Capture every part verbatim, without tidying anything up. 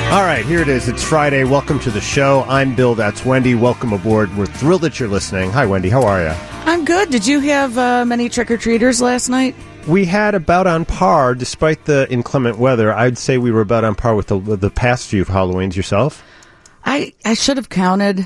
All right, here it is. It's Friday. Welcome to the show. I'm Bill. That's Wendy. Welcome aboard. We're thrilled that you're listening. Hi, Wendy. How are you? I'm good. Did you have uh, many trick-or-treaters last night? We had about on par, despite the inclement weather. I'd say we were about on par with the, the past few Halloweens. Yourself? I, I should have counted.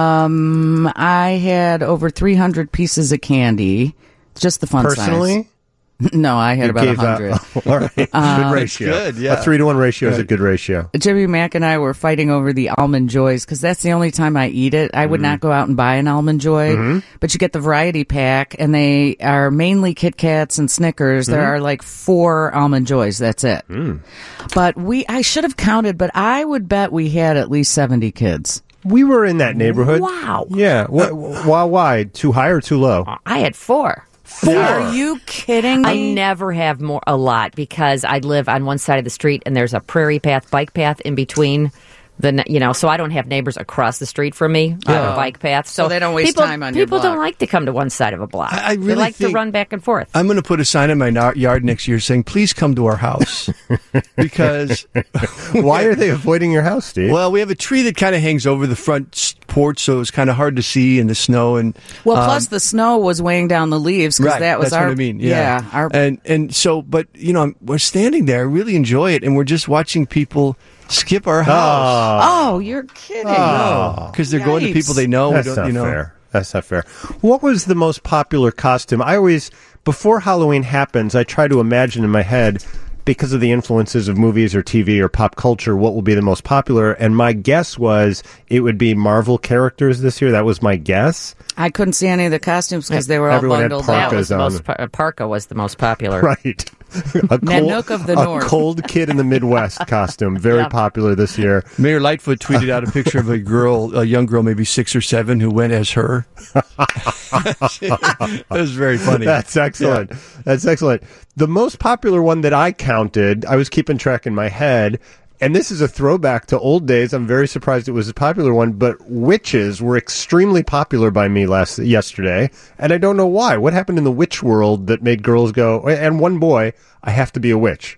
Um, I had over three hundred pieces of candy. Just the fun Personally? size. No, I had You about gave one hundred. Out, oh, all right. Good Um, ratio. good, yeah. A three to one ratio is a Right. good ratio. Jimmy Mack and I were fighting over the Almond Joys because that's the only time I eat it. I would Mm-hmm. not go out and buy an Almond Joy, mm-hmm. but you get the variety pack, and they are mainly Kit Kats and Snickers. Mm-hmm. There are like four Almond Joys. That's it. Mm. But we, I should have counted, but I would bet we had at least seventy kids. We were in that neighborhood. Wow. Yeah. Wh- why? Why? Too high or too low? I had four. Four. Are you kidding I me? never have more a lot because I live on one side of the street and there's a prairie path, bike path in between. The you know, so I don't have neighbors across the street from me on a bike path. So, So they don't waste people, time on your People block. don't like to come to one side of a block. I- I they really like to think- run back and forth. I'm going to put a sign in my na- yard next year saying, please come to our house. Because, Why are they avoiding your house, Steve? well, we have a tree that kind of hangs over the front s- porch, so it's kind of hard to see in the snow. And Well, um, plus the snow was weighing down the leaves because right, that was that's our. what I mean. Yeah, our. and and so, but you know, we're standing there, really enjoy it, and we're just watching people skip our house oh, you're kidding! because they're going to Yikes. people they know. That's we don't, not you know. fair. That's not fair. What was the most popular costume? I always, before Halloween happens, I try to imagine in my head, because of the influences of movies or T V or pop culture, what will be the most popular. And my guess was it would be Marvel characters this year. That was my guess. I couldn't see any of the costumes because they were all Everyone had bundled parkas that out. was the on. most par- parka was the most popular. Right. A Nanook of the a North. cold kid in the Midwest costume. Very Yep. popular this year. Mayor Lightfoot tweeted out a picture of a girl, a young girl, maybe six or seven, who went as her. That was very funny. That's excellent. That's excellent. The most popular one that I counted, I was keeping track in my head, and this is a throwback to old days. I'm very surprised it was a popular one, but witches were extremely popular by me last yesterday, and I don't know why. What happened in the witch world that made girls go, and one boy, I have to be a witch?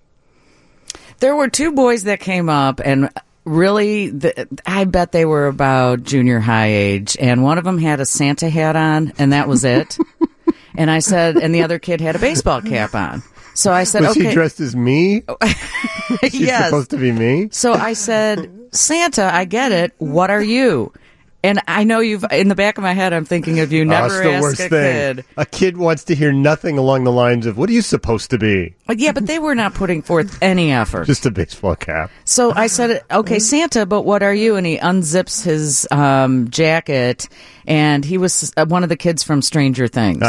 There were two boys that came up, and really, the, I bet they were about junior high age, and one of them had a Santa hat on, and that was it. And I said, and the other kid had a baseball cap on. So I said, Was okay. he dressed as me? He's yes. supposed to be me? So I said, Santa, I get it. What are you? And I know you've, in the back of my head, I'm thinking of you Oh, never it's the ask worst a thing. kid. A kid wants to hear nothing along the lines of, what are you supposed to be? But yeah, but they were not putting forth any effort. Just a baseball cap. So I said, okay, Santa, but what are you? And he unzips his um, jacket, and he was uh, one of the kids from Stranger Things.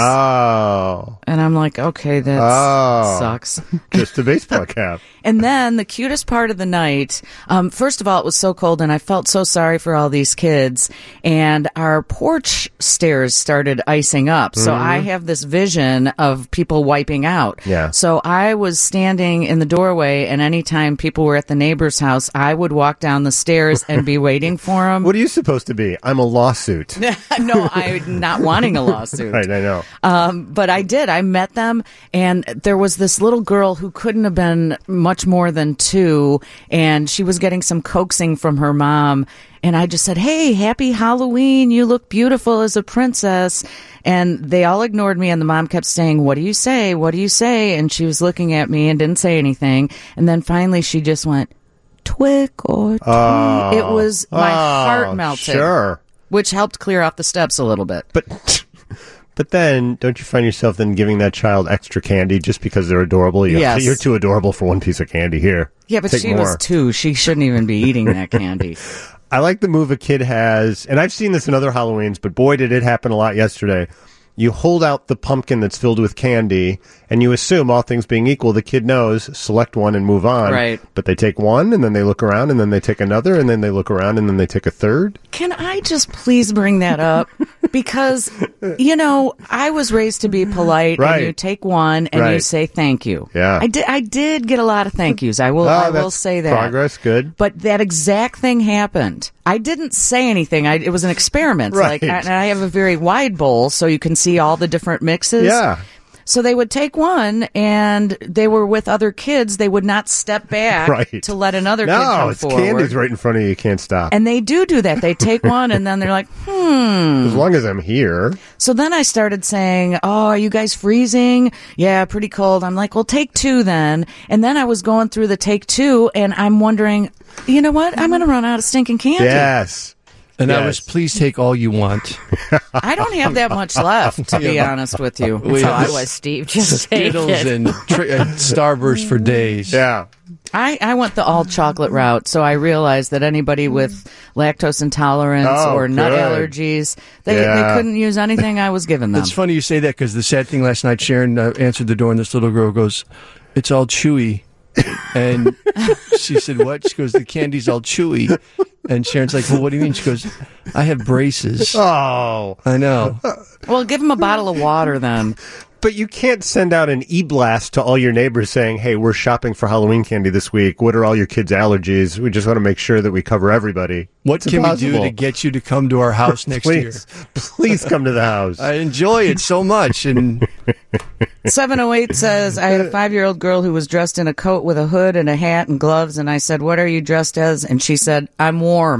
Oh. And I'm like, okay, that Oh. sucks. Just a baseball cap. And then the cutest part of the night, um, first of all, it was so cold, and I felt so sorry for all these kids. And our porch stairs started icing up. So I have this vision of people wiping out. Yeah. So I was standing in the doorway, and anytime people were at the neighbor's house, I would walk down the stairs and be waiting for them. What are you supposed to be? I'm a lawsuit. No, I'm not wanting a lawsuit. Right, I know. Um, but I did. I met them, and there was this little girl who couldn't have been much more than two, and she was getting some coaxing from her mom. And I just said, hey, happy Halloween. You look beautiful as a princess. And they all ignored me, and the mom kept saying, what do you say? What do you say? And she was looking at me and didn't say anything. And then finally she just went, twick or tweet. Oh. It was, my Oh, heart melted. Sure. Which helped clear off the steps a little bit. But but then, don't you find yourself then giving that child extra candy just because they're adorable? You Yes. You're too adorable for one piece of candy here. Yeah, but Take she more. was two. She shouldn't even be eating that candy. I like the move a kid has, and I've seen this in other Halloweens, but boy, did it happen a lot yesterday. You hold out the pumpkin that's filled with candy, and you assume, all things being equal, the kid knows, select one and move on. Right. But they take one, and then they look around, and then they take another, and then they look around, and then they take a third. Can I just please bring that up? Because, you know, I was raised to be polite, Right. and you take one and you Right. say thank you. Yeah. I did, I did get a lot of thank yous. I will, Oh, I will that's say that. progress, good. But that exact thing happened. I didn't say anything. I, it was an experiment. Right. Like, I, and I have a very wide bowl, so you can see all the different mixes. Yeah. So they would take one, and they were with other kids. They would not step back Right. to let another kid No, come it's forward. candy's right in front of you. You can't stop. And they do do that. They take one, and then they're like, hmm. As long as I'm here. So then I started saying, oh, are you guys freezing? Yeah, pretty cold. I'm like, well, take two then. And then I was going through the take two, and I'm wondering, you know what? I'm going to run out of stinking candy. Yes. And I Yes. was, please take all you want. I don't have that much left, to be honest with you. We That's how I have was, Steve. Just take Skittles it. and tri- uh, Starburst for days. Yeah. I, I went the all chocolate route, so I realized that anybody with lactose intolerance Oh, or nut good. allergies, they, Yeah. they couldn't use anything I was giving them. It's funny you say that because the sad thing last night, Sharon uh, answered the door and this little girl goes, it's all chewy. And she said, what? She goes, the candy's all chewy. And Sharon's like, well, what do you mean? She goes, I have braces. Oh. I know. Well, give them a bottle of water then. But you can't send out an e-blast to all your neighbors saying, hey, we're shopping for Halloween candy this week. What are all your kids' allergies? We just want to make sure that we cover everybody. What It's can impossible. we do to get you to come to our house next year? Please, please come to the house. I enjoy it so much. And seven oh eight says, I had a five-year-old girl who was dressed in a coat with a hood and a hat and gloves, and I said, what are you dressed as? And she said, I'm warm.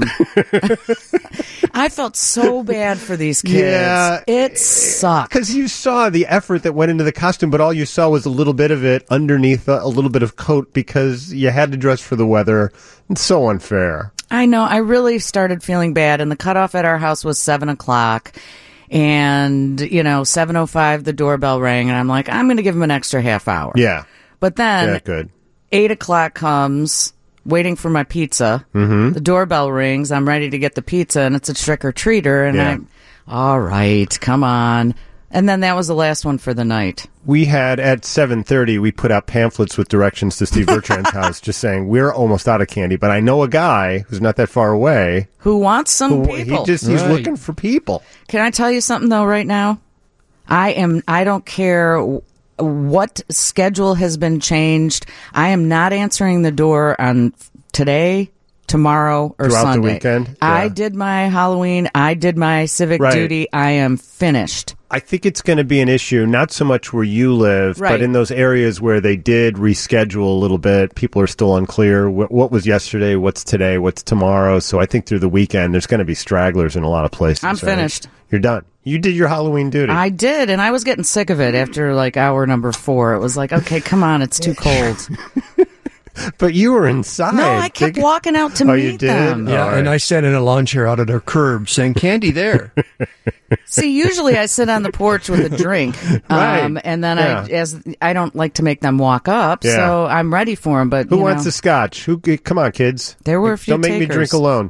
I felt so bad for these kids. Yeah. It sucked. Because you saw the effort that went into the costume, but all you saw was a little bit of it underneath a, a little bit of coat because you had to dress for the weather. It's so unfair. I know. I really started feeling bad, and the cutoff at our house was seven o'clock. And, you know, seven oh five, the doorbell rang, and I'm like, I'm going to give him an extra half hour. Yeah. But then Yeah, good. eight o'clock comes, waiting for my pizza. Mm-hmm. The doorbell rings. I'm ready to get the pizza, and it's a trick-or-treater. And Yeah. I'm, all right, come on. And then that was the last one for the night. We had, at seven thirty, we put out pamphlets with directions to Steve Bertrand's house just saying, we're almost out of candy, but I know a guy who's not that far away. Who wants some Who, people? he just, he's Right. looking for people. Can I tell you something though? Right now, I am. I don't care w- what schedule has been changed. I am not answering the door on today, tomorrow, or Throughout the Sunday. weekend? I Yeah. did my Halloween. I did my civic Right. duty. I am finished. I think it's going to be an issue, not so much where you live, Right. but in those areas where they did reschedule a little bit. People are still unclear. What, what was yesterday? What's today? What's tomorrow? So I think through the weekend, there's going to be stragglers in a lot of places. I'm right? finished. You're done. You did your Halloween duty. I did, and I was getting sick of it after like hour number four. It was like, okay, come on, it's too cold. but you were inside. No, I kept Did- walking out to Oh, meet you did? them. yeah, All and right. I sat in a lawn chair out at our curb saying, candy there. See, usually I sit on the porch with a drink, Right. um, and then Yeah. I, as I don't like to make them walk up, Yeah. so I'm ready for them. But Who you wants know, the scotch? Who? Come on, kids. There were a few Don't make me takers. drink alone.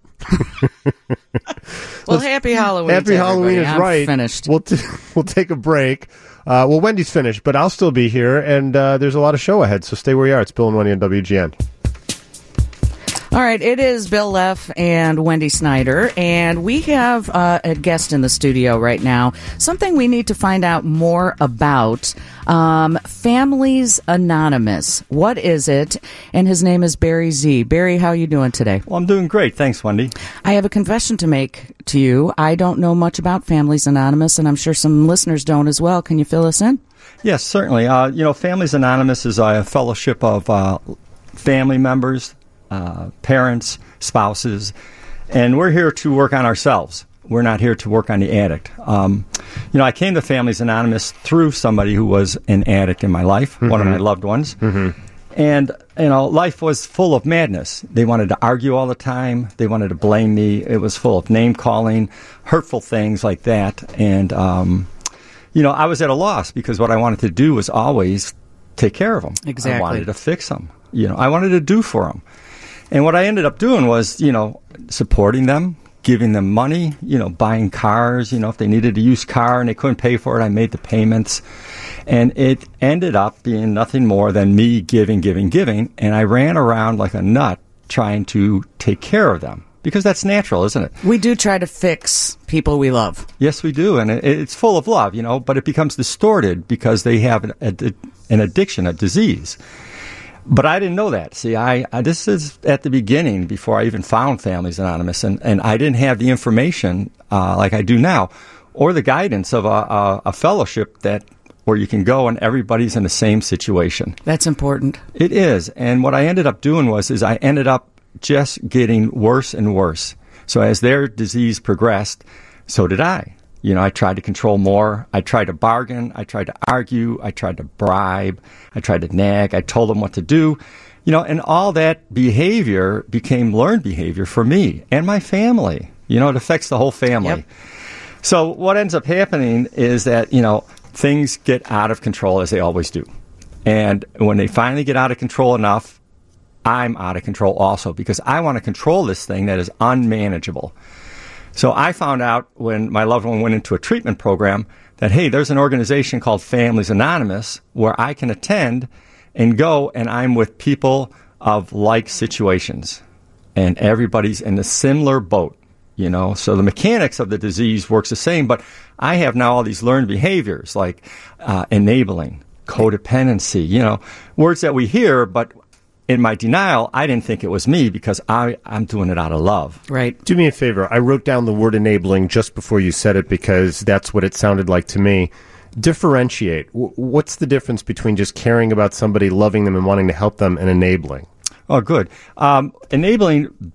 well, happy Halloween! Happy to Halloween everybody. is I'm right. Finished. We'll t- we'll take a break. Uh, well, Wendy's finished, but I'll still be here, and uh, there's a lot of show ahead. So stay where you are. It's Bill and Wendy on W G N. All right, it is Bill Leff and Wendy Snyder, and we have uh, a guest in the studio right now. Something we need to find out more about. Um, Families Anonymous. What is it? And his name is Barry Z. Barry, how are you doing today? Well, I'm doing great. Thanks, Wendy. I have a confession to make to you. I don't know much about Families Anonymous, and I'm sure some listeners don't as well. Can you fill us in? Yes, certainly. Uh, you know, Families Anonymous is a fellowship of uh, family members, uh, parents, spouses, and we're here to work on ourselves. We're not here to work on the addict. Um, you know, I came to Families Anonymous through somebody who was an addict in my life, mm-hmm. one of my loved ones. Mm-hmm. And, you know, life was full of madness. They wanted to argue all the time. They wanted to blame me. It was full of name-calling, hurtful things like that. And, um, you know, I was at a loss because what I wanted to do was always take care of them. Exactly. I wanted to fix them. You know, I wanted to do for them. And what I ended up doing was, you know, supporting them, giving them money, you know, buying cars. You know, if they needed a used car and they couldn't pay for it, I made the payments. And it ended up being nothing more than me giving, giving, giving. And I ran around like a nut trying to take care of them. Because that's natural, isn't it? We do try to fix people we love. Yes, we do. And it, it's full of love, you know, but it becomes distorted because they have an, a, an addiction, a disease. But I didn't know that. See, I, I this is at the beginning before I even found Families Anonymous, and, and I didn't have the information uh, like I do now, or the guidance of a, a, a fellowship that where you can go and everybody's in the same situation. That's important. It is. And what I ended up doing was is I ended up just getting worse and worse. So as their disease progressed, so did I. You know, I tried to control more. I tried to bargain. I tried to argue. I tried to bribe. I tried to nag. I told them what to do. You know, and all that behavior became learned behavior for me and my family. You know, it affects the whole family. Yep. So what ends up happening is that, you know, things get out of control as they always do. And when they finally get out of control enough, I'm out of control also because I want to control this thing that is unmanageable. So I found out when my loved one went into a treatment program that, hey, there's an organization called Families Anonymous where I can attend and go, and I'm with people of like situations. And everybody's in a similar boat, you know. So the mechanics of the disease works the same, but I have now all these learned behaviors like uh, enabling, codependency, you know, words that we hear, but in my denial, I didn't think it was me because I, I'm doing it out of love. Right. Do me a favor. I wrote down the word enabling just before you said it because that's what it sounded like to me. Differentiate. W- what's the difference between just caring about somebody, loving them, and wanting to help them, and enabling? Oh, good. Um, enabling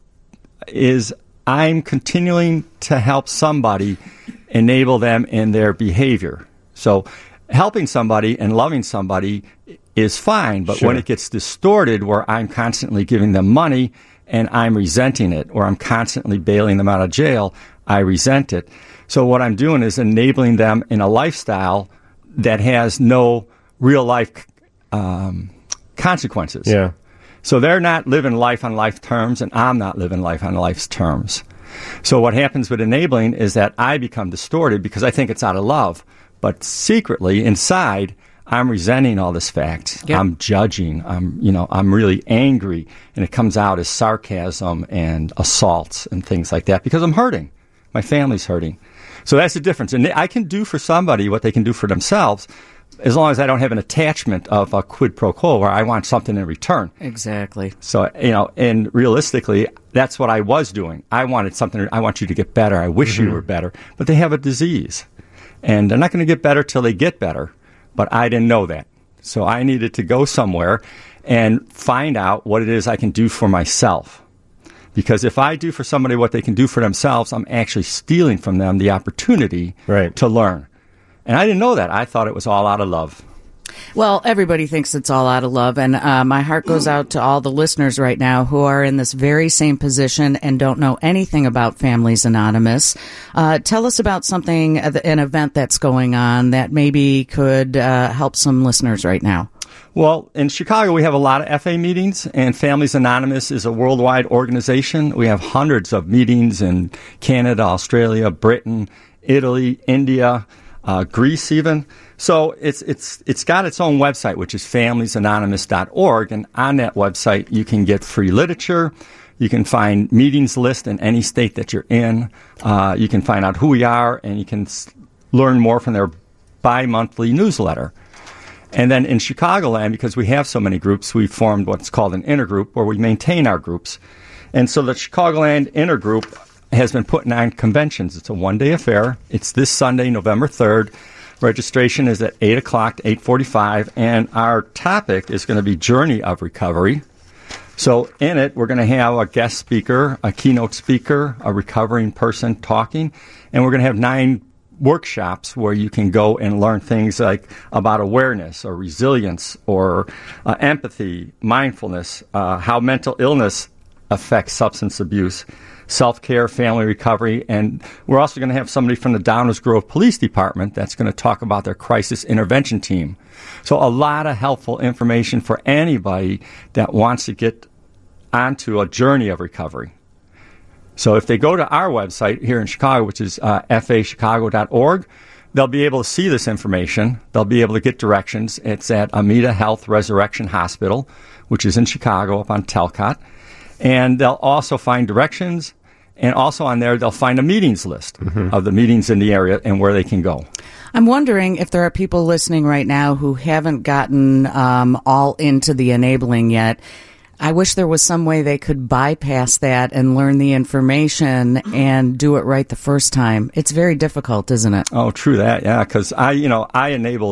is I'm continuing to help somebody enable them in their behavior. So helping somebody and loving somebody is fine, but Sure. when it gets distorted where I'm constantly giving them money and I'm resenting it, or I'm constantly bailing them out of jail, I resent it. So what I'm doing is enabling them in a lifestyle that has no real life um, consequences. Yeah. So they're not living life on life terms, and I'm not living life on life's terms. So what happens with enabling is that I become distorted because I think it's out of love, but secretly inside, I'm resenting all this fact. Yep. I'm judging. I'm, you know, I'm really angry, and it comes out as sarcasm and assaults and things like that because I'm hurting. My family's hurting. So that's the difference. And I can do for somebody what they can do for themselves as long as I don't have an attachment of a quid pro quo where I want something in return. Exactly. So, you know, and realistically, that's what I was doing. I wanted something. I want you to get better. I wish Mm-hmm. you were better. But they have a disease. And they're not going to get better till they get better. But I didn't know that. So I needed to go somewhere and find out what it is I can do for myself. Because if I do for somebody what they can do for themselves, I'm actually stealing from them the opportunity Right. to learn. And I didn't know that. I thought it was all out of love. Well, everybody thinks it's all out of love, and uh, my heart goes out to all the listeners right now who are in this very same position and don't know anything about Families Anonymous. Uh, tell us about something, an event that's going on that maybe could uh, help some listeners right now. Well, in Chicago, we have a lot of F A meetings, and Families Anonymous is a worldwide organization. We have hundreds of meetings in Canada, Australia, Britain, Italy, India, uh, Greece even. So it's it's it's got its own website, which is families anonymous dot org, and on that website you can get free literature. You can find meetings list in any state that you're in. Uh, you can find out who we are, and you can s- learn more from their bi-monthly newsletter. And then in Chicagoland, because we have so many groups, we formed what's called an intergroup where we maintain our groups. And so the Chicagoland intergroup has been putting on conventions. It's a one-day affair. It's this Sunday, November third. Registration is at eight o'clock to eight forty-five, and our topic is going to be Journey of Recovery. So in it, we're going to have a guest speaker, a keynote speaker, a recovering person talking, and we're going to have nine workshops where you can go and learn things like about awareness or resilience or uh, empathy, mindfulness, uh, how mental illness affects substance abuse, self-care, family recovery, and we're also going to have somebody from the Downers Grove Police Department that's going to talk about their crisis intervention team. So a lot of helpful information for anybody that wants to get onto a journey of recovery. So if they go to our website here in Chicago, which is uh, f a chicago dot org, they'll be able to see this information. They'll be able to get directions. It's at Amita Health Resurrection Hospital, which is in Chicago up on Talcott. And they'll also find directions, and also on there they'll find a meetings list mm-hmm. of the meetings in the area and where they can go. I'm wondering if there are people listening right now who haven't gotten um, all into the enabling yet. I wish there was some way they could bypass that and learn the information and do it right the first time. It's very difficult, isn't it? Oh, true that, yeah, because I, you know, I enabled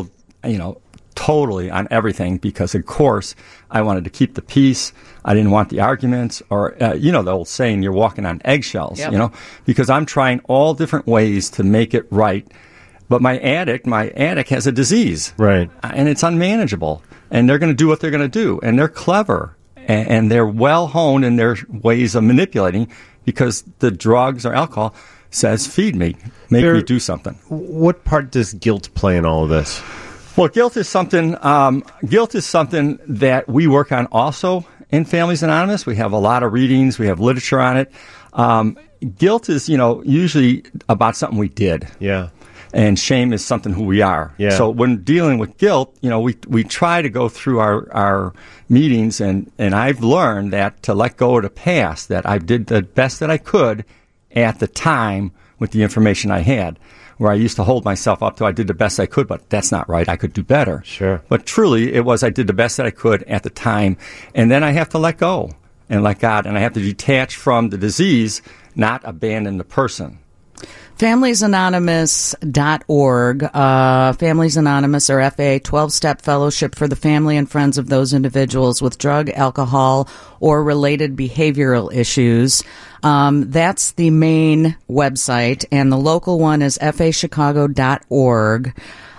you know, totally on everything because, of course, I wanted to keep the peace. I didn't want the arguments or, uh, you know, the old saying, you're walking on eggshells, Yep. you know, because I'm trying all different ways to make it right. But my addict, my addict has a disease. Right. And it's unmanageable. And they're going to do what they're going to do. And they're clever. And, and they're well honed in their ways of manipulating because the drugs or alcohol says, feed me, make There- me do something. What part does guilt play in all of this? Well, guilt is something. Um, guilt is something that we work on also in Families Anonymous. We have a lot of readings. We have literature on it. Um, guilt is, you know, usually about something we did, Yeah. and shame is something who we are. Yeah. So when dealing with guilt, you know, we we try to go through our our meetings, and and I've learned that to let go of the past, that I did the best that I could at the time with the information I had. Where I used to hold myself up to I did the best I could, but that's not right. I could do better. Sure. But truly, it was I did the best that I could at the time. And then I have to let go and let God. And I have to detach from the disease, not abandon the person. Families Anonymous dot org. Uh, Families Anonymous, or F A, twelve-step fellowship for the family and friends of those individuals with drug, alcohol, or related behavioral issues. Um, that's the main website, and the local one is F A Chicago dot org.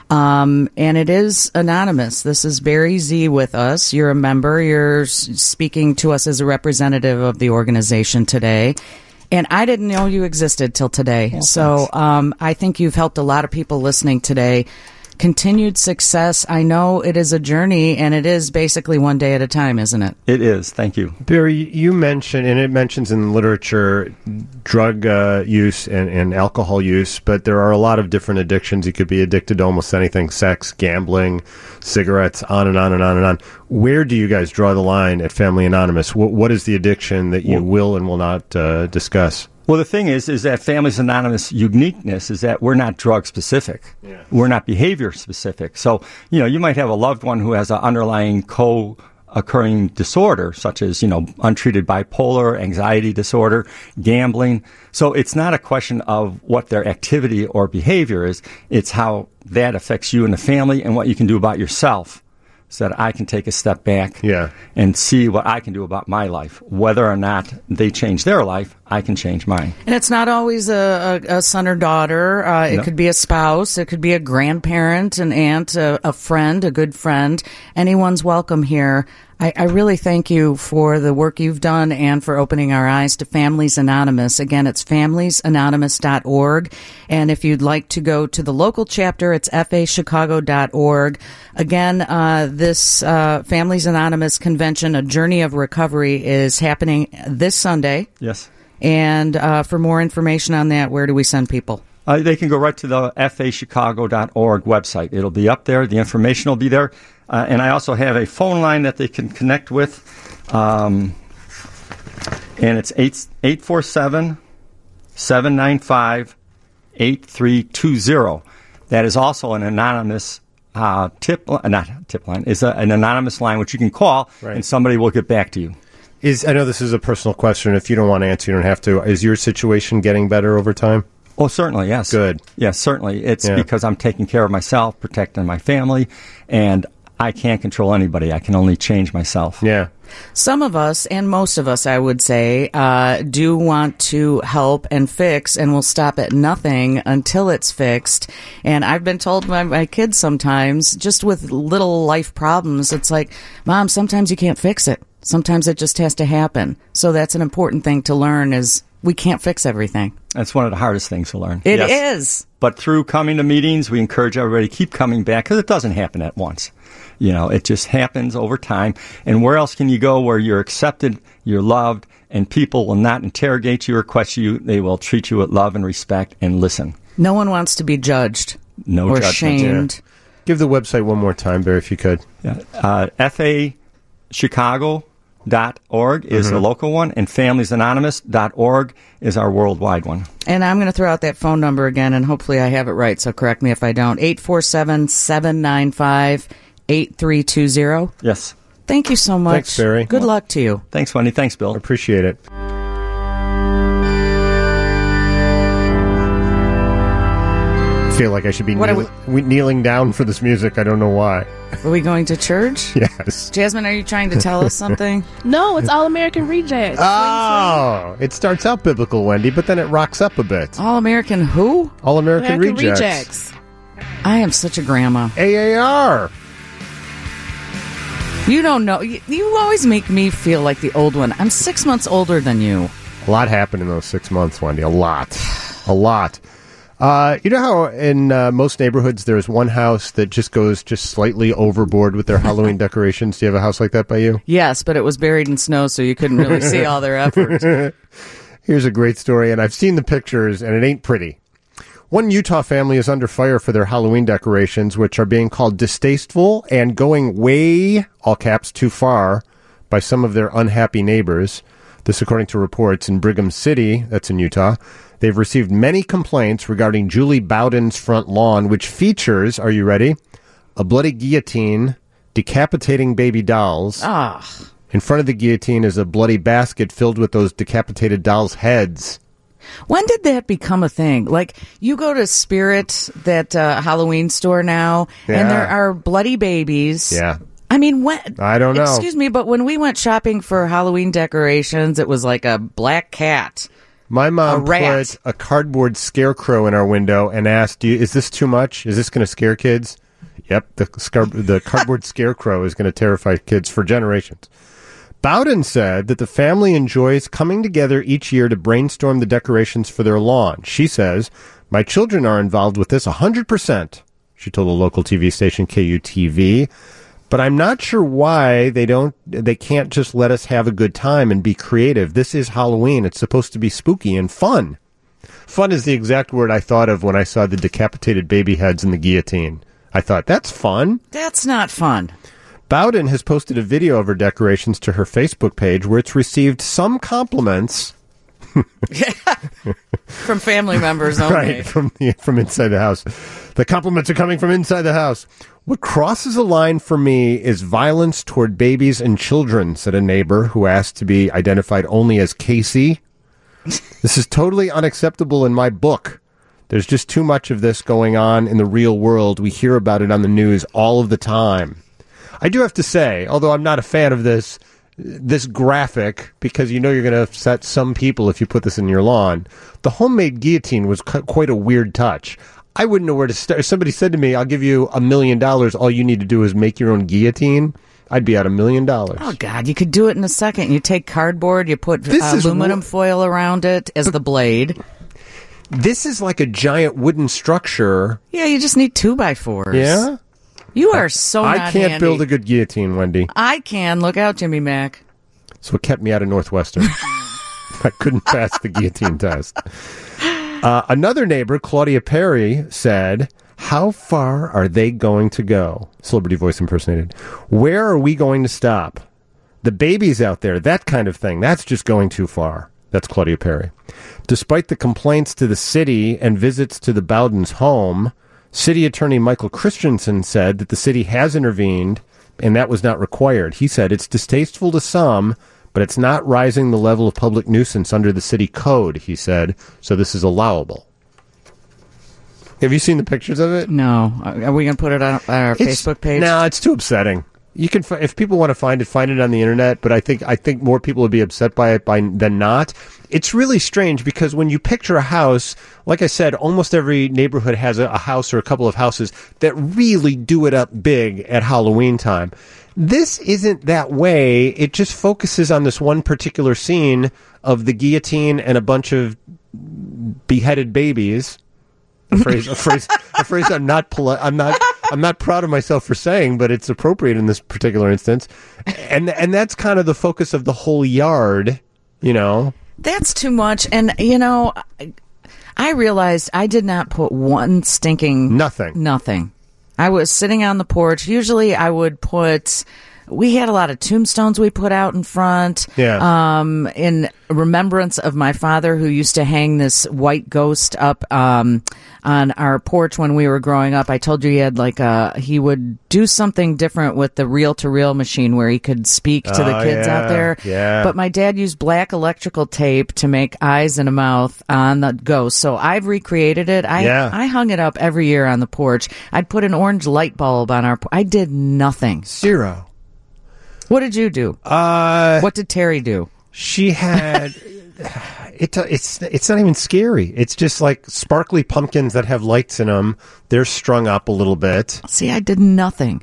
Um, and it is anonymous. This is Barry Z with us. You're a member. You're s- speaking to us as a representative of the organization today. And I didn't know you existed till today. Well, so um, I think you've helped a lot of people listening today. Continued success. I know it is a journey, and it is basically one day at a time, isn't it? It is. Thank you. Barry, you mentioned, and it mentions in literature, drug uh, use and, and alcohol use, but there are a lot of different addictions. You could be addicted to almost anything: sex, gambling, cigarettes, on and on and on and on. Where do you guys draw the line at Family Anonymous? What, what is the addiction that you will and will not uh, discuss? Well, the thing is, is that Families Anonymous uniqueness is that we're not drug specific. Yeah. We're not behavior specific. So, you know, you might have a loved one who has an underlying co-occurring disorder, such as, you know, untreated bipolar, anxiety disorder, gambling. So it's not a question of what their activity or behavior is. It's how that affects you and the family and what you can do about yourself, so that I can take a step back Yeah. and see what I can do about my life. Whether or not they change their life, I can change mine. And it's not always a, a, a son or daughter. Uh, it No. could be a spouse. It could be a grandparent, an aunt, a, a friend, a good friend. Anyone's welcome here. I, I really thank you for the work you've done and for opening our eyes to Families Anonymous. Again, it's Families Anonymous dot org. And if you'd like to go to the local chapter, it's F A Chicago dot org. Again, uh, this uh, Families Anonymous convention, A Journey of Recovery, is happening this Sunday. Yes. And uh, for more information on that, where do we send people? Uh, they can go right to the F A Chicago dot org website. It'll be up there. The information will be there. Uh, and I also have a phone line that they can connect with. Um, and it's eight four seven, seven nine five, eight three two zero. That is also an anonymous uh, tip, uh, not tip line, it's a, an anonymous line which you can call, Right. and somebody will get back to you. Is I know this is a personal question. If you don't want to answer, you don't have to. Is your situation getting better over time? Oh, certainly, yes. Good. Yes, certainly. It's Yeah. because I'm taking care of myself, protecting my family, and I can't control anybody. I can only change myself. Yeah. Some of us, and most of us, I would say, uh, do want to help and fix, and will stop at nothing until it's fixed. And I've been told by my kids sometimes, just with little life problems, it's like, Mom, sometimes you can't fix it. Sometimes it just has to happen. So that's an important thing to learn, is we can't fix everything. That's one of the hardest things to learn. It is. Yes. But through coming to meetings, we encourage everybody to keep coming back, because it doesn't happen at once. You know, it just happens over time. And where else can you go where you're accepted, you're loved, and people will not interrogate you or question you? They will treat you with love and respect and listen. No one wants to be judged No or judgment. shamed. Give the website one more time, Barry, if you could. Yeah. Uh, F A Chicago dot org is Mm-hmm. the local one, and Families Anonymous dot org is our worldwide one. And I'm going to throw out that phone number again, and hopefully I have it right, so correct me if I don't. eight four seven, seven nine five, eight three two zero. Yes. Thank you so much. Thanks, Barry. Good luck to you. Thanks, Wendy. Thanks, Bill. Appreciate it. feel like I should be What are kneel- we- kneeling down for this music. I don't know why. Are we going to church? Yes. Jasmine, are you trying to tell us something? No, it's All American Rejects. Oh, it starts out biblical, Wendy, but then it rocks up a bit. All American who? All American, American Rejects. Rejects. I am such a grandma. A A R. You don't know. You, you always make me feel like the old one. I'm six months older than you. A lot happened in those six months, Wendy. A lot. A lot. Uh, you know how in uh, most neighborhoods there's one house that just goes just slightly overboard with their Halloween decorations? Do you have a house like that by you? Yes, but it was buried in snow, so you couldn't really see all their effort. Here's a great story, and I've seen the pictures, and it ain't pretty. One Utah family is under fire for their Halloween decorations, which are being called distasteful and going way, all caps, too far by some of their unhappy neighbors. This according to reports in Brigham City, that's in Utah. They've received many complaints regarding Julie Bowden's front lawn, which features, are you ready, a bloody guillotine, decapitating baby dolls. Ah. In front of the guillotine is a bloody basket filled with those decapitated dolls' heads. When did that become a thing? Like, you go to Spirit, that uh, Halloween store now, Yeah. and there are bloody babies. Yeah. I mean, when... I don't know. Excuse me, but when we went shopping for Halloween decorations, it was like a black cat. My mom A rat. put a cardboard scarecrow in our window and asked, "Do you, is this too much? Is this going to scare kids?" Yep, the, scar- the cardboard scarecrow is going to terrify kids for generations. Bowden said that the family enjoys coming together each year to brainstorm the decorations for their lawn. She says, "My children are involved with this one hundred percent, she told a local T V station, K U T V. But I'm not sure why they don't, they can't just let us have a good time and be creative. This is Halloween. It's supposed to be spooky and fun." Fun is the exact word I thought of when I saw the decapitated baby heads in the guillotine. I thought, that's fun. That's not fun. Bowden has posted a video of her decorations to her Facebook page where it's received some compliments. From family members only. Right, from, the, from inside the house. The compliments are coming from inside the house. "What crosses a line for me is violence toward babies and children," said a neighbor who asked to be identified only as Casey. "This is totally unacceptable in my book. There's just too much of this going on in the real world. We hear about it on the news all of the time." I do have to say, although I'm not a fan of this, this graphic, because you know you're going to upset some people if you put this in your lawn, the homemade guillotine was cu- quite a weird touch. I wouldn't know where to start. If somebody said to me, "I'll give you a million dollars, all you need to do is make your own guillotine," I'd be out a million dollars. Oh, God, you could do it in a second. You take cardboard, you put This uh, is aluminum wha- foil around it as the blade. This is like a giant wooden structure. Yeah, you just need two by fours. Yeah? You are so I not can't handy. build a good guillotine, Wendy. I can. Look out, Jimmy Mack. That's what kept me out of Northwestern. I couldn't pass the guillotine test. Uh, another neighbor, Claudia Perry, said, "How far are they going to go?" Celebrity voice impersonated. "Where are we going to stop? The babies out there, that kind of thing, that's just going too far." That's Claudia Perry. Despite the complaints to the city and visits to the Bowden's home, City Attorney Michael Christensen said that the city has intervened and that was not required. He said, "It's distasteful to some, but it's not rising the level of public nuisance under the city code," he said, "so this is allowable." Have you seen the pictures of it? No. Are we going to put it on our It's- Facebook page? No, it's too upsetting. You can, fi- if people want to find it, find it on the internet. But I think I think more people would be upset by it by than not. It's really strange because when you picture a house, like I said, almost every neighborhood has a, a house or a couple of houses that really do it up big at Halloween time. This isn't that way. It just focuses on this one particular scene of the guillotine and a bunch of beheaded babies. A phrase, a phrase, a phrase. I'm not poli- I'm not. I'm not proud of myself for saying, but it's appropriate in this particular instance, and and that's kind of the focus of the whole yard. You know, That's too much. And, you know, I, I realized I did not put one stinking... Nothing. Nothing. I was sitting on the porch. Usually I would put we had a lot of tombstones we put out in front. Yeah. Um, in remembrance of my father, who used to hang this white ghost up um, on our porch when we were growing up. I told you he had like a he would do something different with the reel-to-reel machine where he could speak to the Oh, kids yeah. out there. Yeah. But my dad used black electrical tape to make eyes and a mouth on the ghost. So I've recreated it. I Yeah. I hung it up every year on the porch. I'd put an orange light bulb on our. I did nothing. Zero. What did you do? Uh, What did Terry do? She had. It, it's it's not even scary. It's just like sparkly pumpkins that have lights in them. They're strung up a little bit. See, I did nothing.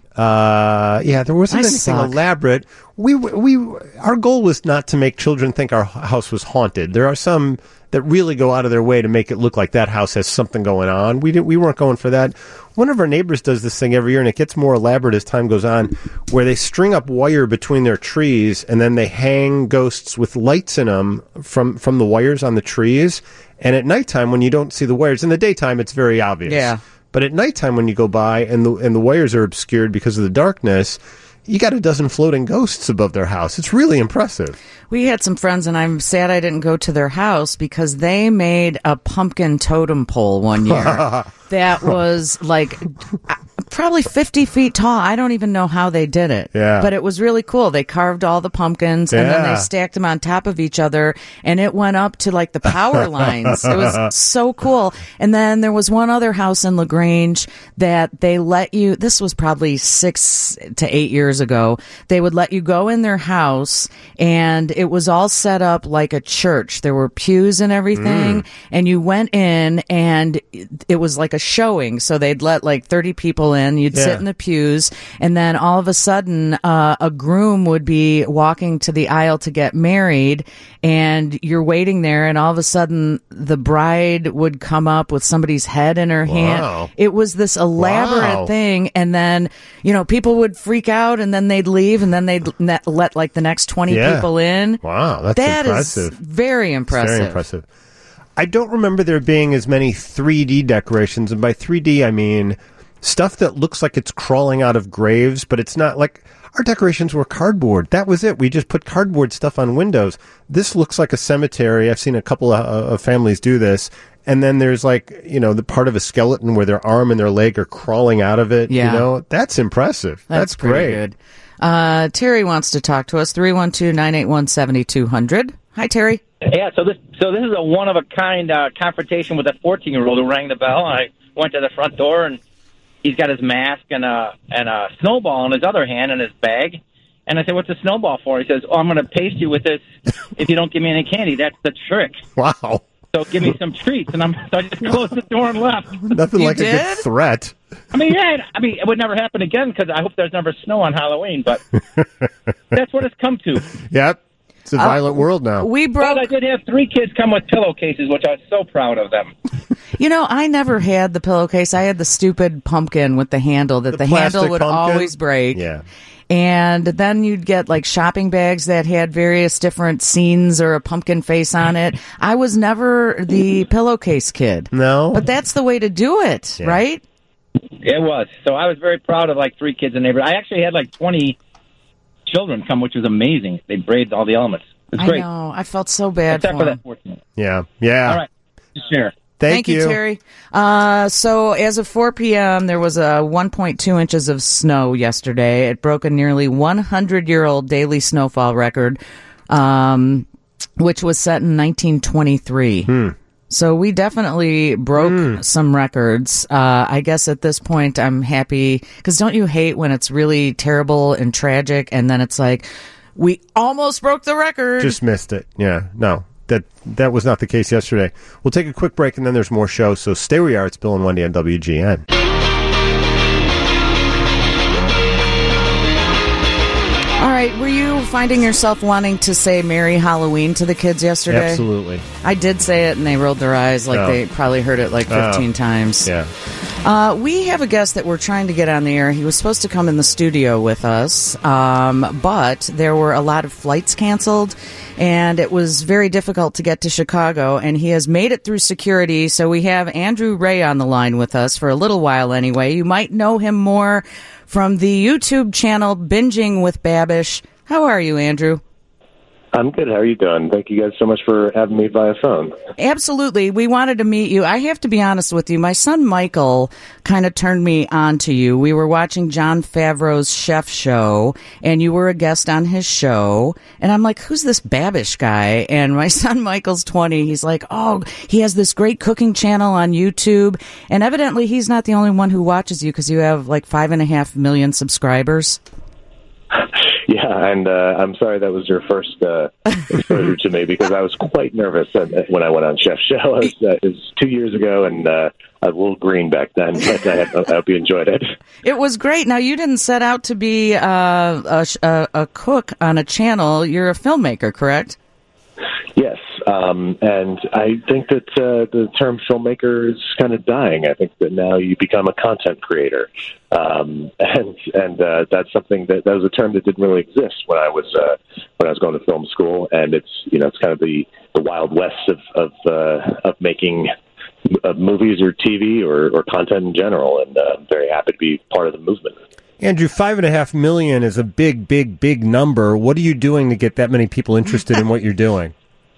Uh, yeah, there wasn't I anything suck. elaborate. We we our goal was not to make children think our house was haunted. There are some that really go out of their way to make it look like that house has something going on. We didn't. We weren't going for that. One of our neighbors does this thing every year, and it gets more elaborate as time goes on, where they string up wire between their trees, and then they hang ghosts with lights in them from from the wires on the trees. And at nighttime, when you don't see the wires, in the daytime, it's very obvious. Yeah. But at nighttime, when you go by and the and the wires are obscured because of the darkness, you got a dozen floating ghosts above their house. It's really impressive. We had some friends, and I'm sad I didn't go to their house because they made a pumpkin totem pole one year that was like uh, probably fifty feet tall. I don't even know how they did it. Yeah. But it was really cool. They carved all the pumpkins, and then Yeah. they stacked them on top of each other, and it went up to like the power lines. It was so cool. And then there was one other house in LaGrange that they let you, this was probably six to eight years ago, they would let you go in their house, and it was all set up like a church. There were pews and everything, and you went in, and it was like a showing. So they'd let like thirty people in. You'd Yeah. sit in the pews, and then all of a sudden, uh, a groom would be walking to the aisle to get married, and you're waiting there, and all of a sudden, the bride would come up with somebody's head in her Wow. hand. It was this elaborate Wow. thing, and then, you know, people would freak out, and then they'd leave, and then they'd ne- let like the next twenty Yeah. people in. Wow, that's That is impressive. very impressive. Very impressive. I don't remember there being as many three D decorations, and by three D I mean stuff that looks like it's crawling out of graves, but it's not. Like our decorations were cardboard. That was it. We just put cardboard stuff on windows. This looks like a cemetery. I've seen a couple of, uh, of families do this. And then there's like, you know, the part of a skeleton where their arm and their leg are crawling out of it. Yeah. You know, that's impressive. That's, That's, pretty great. good. Uh, Terry wants to talk to us. three one two, nine eight one, seven two zero zero. Hi, Terry. Yeah, so this so this is a one of a kind uh, confrontation with a fourteen year old who rang the bell. I went to the front door, and he's got his mask and a and a snowball in his other hand in his bag. And I said, "What's a snowball for?" He says, "Oh, I'm going to paste you with this if you don't give me any candy. That's the trick. Wow. So give me some treats." And I'm so I just closed the door and left. Nothing You like a did? good threat. I mean, yeah, I mean, it would never happen again because I hope there's never snow on Halloween. But that's what it's come to. Yep. It's a violent world now. We broke. But I did have three kids come with pillowcases, which I was so proud of them. You know, I never had the pillowcase. I had the stupid pumpkin with the handle that The the, handle plastic would pumpkin? always break. Yeah. And then you'd get like shopping bags that had various different scenes or a pumpkin face on it. I was never the pillowcase kid. No. But that's the way to do it, Yeah. right? It was. So I was very proud of like three kids in the neighborhood. I actually had like twenty children come, which was amazing. They braved all the elements. It's I great. know. I felt so bad Except for for them. that fourteen. Yeah. Yeah. All right. Just share. Thank, you, Terry. Uh, so as of four p.m., there was a one point two inches of snow yesterday. It broke a nearly one hundred year old daily snowfall record, um, which was set in nineteen twenty-three. Hmm. So we definitely broke some records. Uh, I guess at this point I'm happy because don't you hate when it's really terrible and tragic and then it's like, we almost broke the record. Just missed it. Yeah. No. That that was not the case yesterday. We'll take a quick break and then there's more shows. So stay where you are. It's Bill and Wendy on W G N. All right, were you finding yourself wanting to say Merry Halloween to the kids yesterday? Absolutely. I did say it, and they rolled their eyes like Oh. they probably heard it like fifteen Oh. times. Yeah. Uh, we have a guest that we're trying to get on the air. He was supposed to come in the studio with us, um, but there were a lot of flights canceled, and it was very difficult to get to Chicago, and he has made it through security. So we have Andrew Ray on the line with us for a little while anyway. You might know him more from the YouTube channel Binging with Babish. How are you, Andrew? I'm good. How are you doing? Thank you guys so much for having me via phone. Absolutely. We wanted to meet you. I have to be honest with you. My son Michael kind of turned me on to you. We were watching Jon Favreau's Chef Show, and you were a guest on his show. And I'm like, who's this Babish guy? And my son Michael's twenty. He's like, oh, he has this great cooking channel on YouTube. And evidently he's not the only one who watches you because you have like five and a half million subscribers. Yeah, and uh, I'm sorry that was your first uh, exposure to me because I was quite nervous when I went on Chef Show. It was, uh, it was two years ago, and uh, I was a little green back then, but I, I hope you enjoyed it. It was great. Now, you didn't set out to be uh, a, a, a cook on a channel. You're a filmmaker, correct? Yes, um, and I think that uh, the term filmmaker is kind of dying. I think that now you become a content creator, um, and and uh, that's something that that was a term that didn't really exist when I was uh, when I was going to film school. And it's you know it's kind of the, the wild west of of, uh, of making uh, movies or T V or, or content in general. And uh, I'm very happy to be part of the movement. Andrew, five and a half million is a big, big, big number. What are you doing to get that many people interested in what you're doing?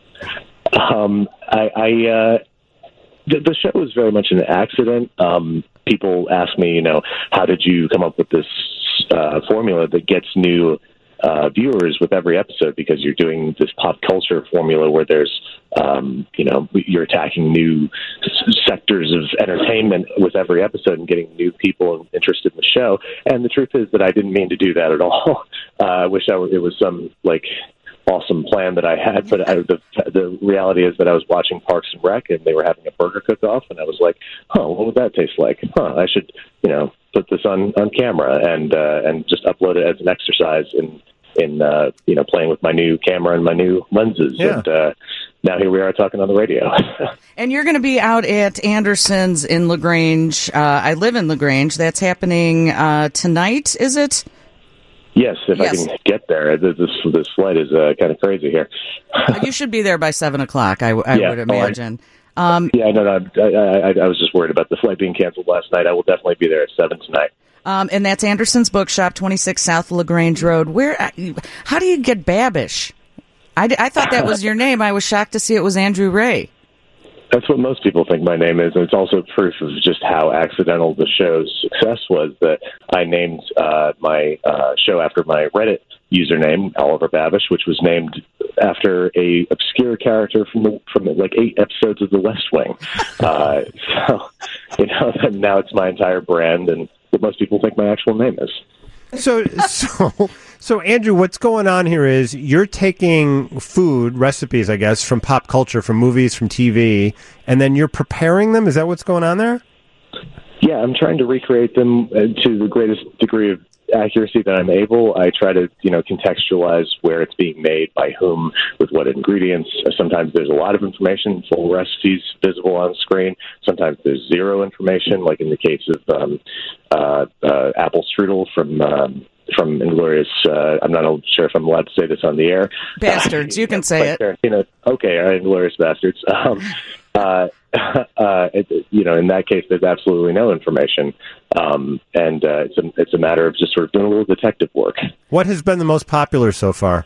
Um, I, I uh, the, the show was very much an accident. Um, people ask me, you know, how did you come up with this uh, formula that gets new uh, viewers with every episode? Because you're doing this pop culture formula where there's, um, you know, you're attacking new s- sectors of entertainment with every episode and getting new people interested in the show. And the truth is that I didn't mean to do that at all. Uh, I wish I were, it was some like awesome plan that I had, but I, the the reality is that I was watching Parks and Rec, and they were having a burger cook-off, and I was like, "Huh, what would that taste like? Huh, I should, you know, put this on, on camera and uh, and just upload it as an exercise in in uh, you know playing with my new camera and my new lenses." Yeah. And uh, now here we are talking on the radio. And you're going to be out at Anderson's in LaGrange. Uh, I live in LaGrange. That's happening uh, tonight, is it? Yes, if Yes. I can get there. This this flight is uh, kind of crazy here. You should be there by seven o'clock, I, w- I Yeah. would Oh, I- imagine. Um, Yeah, no, no, I, I, I was just worried about the flight being canceled last night. I will definitely be there at seven tonight. um, and that's Anderson's Bookshop, twenty-six South LaGrange Road. Where? How do you get Babish? I, d- I thought that was your name. I was shocked to see it was Andrew Ray. That's what most people think my name is, and it's also proof of just how accidental the show's success was that I named uh, my uh, show after my Reddit username, Oliver Babish, which was named after a obscure character from the from the, like eight episodes of The West Wing. Uh, so, you know, now it's my entire brand and what most people think my actual name is. So, so, so, Andrew, what's going on here is you're taking food recipes, I guess, from pop culture, from movies, from T V, and then you're preparing them. Is that what's going on there? Yeah, I'm trying to recreate them uh, to the greatest degree of accuracy that I'm able. I try to, you know, contextualize where it's being made, by whom, with what ingredients. Sometimes there's a lot of information, full recipes visible on screen. Sometimes there's zero information, like in the case of um, uh, uh, apple strudel from um, from Inglourious. Uh, I'm not sure if I'm allowed to say this on the air. Bastards, you can say it. Tarantino. Okay, all right, Inglourious Bastards. Um, uh, uh, it, you know, in that case, there's absolutely no information, um, and uh, it's a it's a matter of just sort of doing a little detective work. What has been the most popular so far?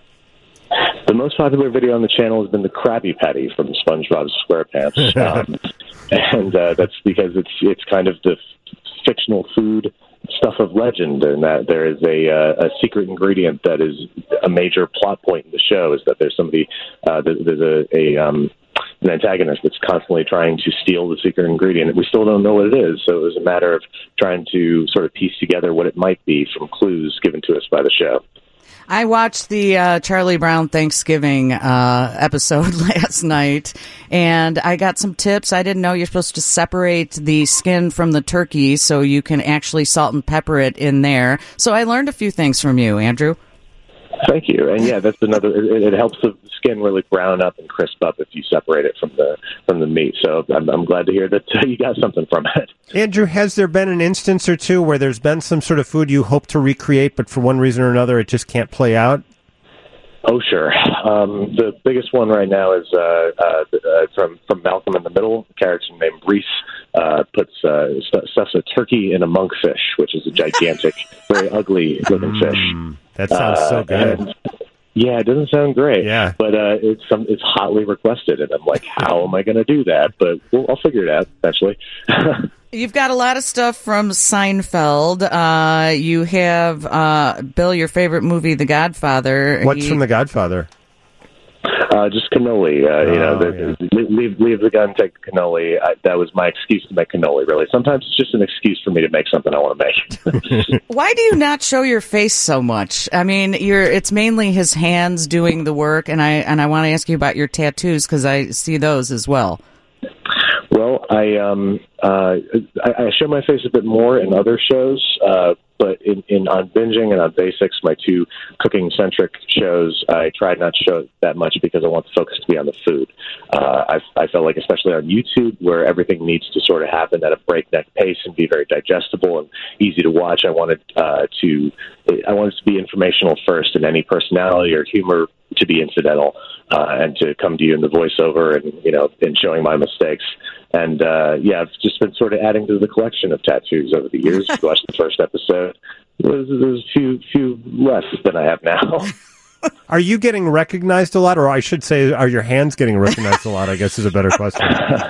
The most popular video on the channel has been the Krabby Patty from SpongeBob SquarePants, um, and uh, that's because it's it's kind of the fictional food stuff of legend, and that there is a uh, a secret ingredient that is a major plot point in the show. Is that there's somebody uh, there's, there's a, a um, an antagonist that's constantly trying to steal the secret ingredient. We still don't know what it is, so it was a matter of trying to sort of piece together what it might be from clues given to us by the show. I watched the uh, Charlie Brown Thanksgiving uh, episode last night, and I got some tips. I didn't know you're supposed to separate the skin from the turkey so you can actually salt and pepper it in there. So I learned a few things from you, Andrew. Thank you. And yeah, that's another. It, it helps the skin really brown up and crisp up if you separate it from the from the meat. So I'm, I'm glad to hear that uh, you got something from it. Andrew, has there been an instance or two where there's been some sort of food you hope to recreate, but for one reason or another, it just can't play out? Oh, sure. Um, the biggest one right now is uh, uh, uh, from from Malcolm in the Middle. A character named Reese uh, puts uh, st- stuffs a turkey in a monkfish, which is a gigantic, very ugly looking fish. Mm, that sounds so Uh, good. and- Yeah, it doesn't sound great. Yeah. But uh, it's some, it's hotly requested, and I'm like, how am I going to do that? But we'll, I'll figure it out eventually. You've got a lot of stuff from Seinfeld. Uh, you have, uh, Bill, your favorite movie, The Godfather. What's He- from The Godfather? Uh, just cannoli. Uh, you know, Oh, the, leave, leave leave the gun, take the cannoli. I, that was my excuse to make cannoli. Really, sometimes it's just an excuse for me to make something I want to make. Why do you not show your face so much? I mean, you're, it's mainly his hands doing the work, and I and I want to ask you about your tattoos because I see those as well. Well, I um uh I, I show my face a bit more in other shows, uh, but in, in on Binging and on Basics, my two cooking centric shows, I tried not to show it that much because I want the focus to be on the food. Uh, I, I felt like, especially on YouTube, where everything needs to sort of happen at a breakneck pace and be very digestible and easy to watch, I wanted uh, to I wanted to be informational first, and any personality or humor to be incidental, uh, and to come to you in the voiceover and, you know, in showing my mistakes. And, uh, yeah, I've just been sort of adding to the collection of tattoos over the years. If you watched the first episode, there's, there's a few, few less than I have now. Are you getting recognized a lot, or I should say, are your hands getting recognized a lot, I guess is a better question.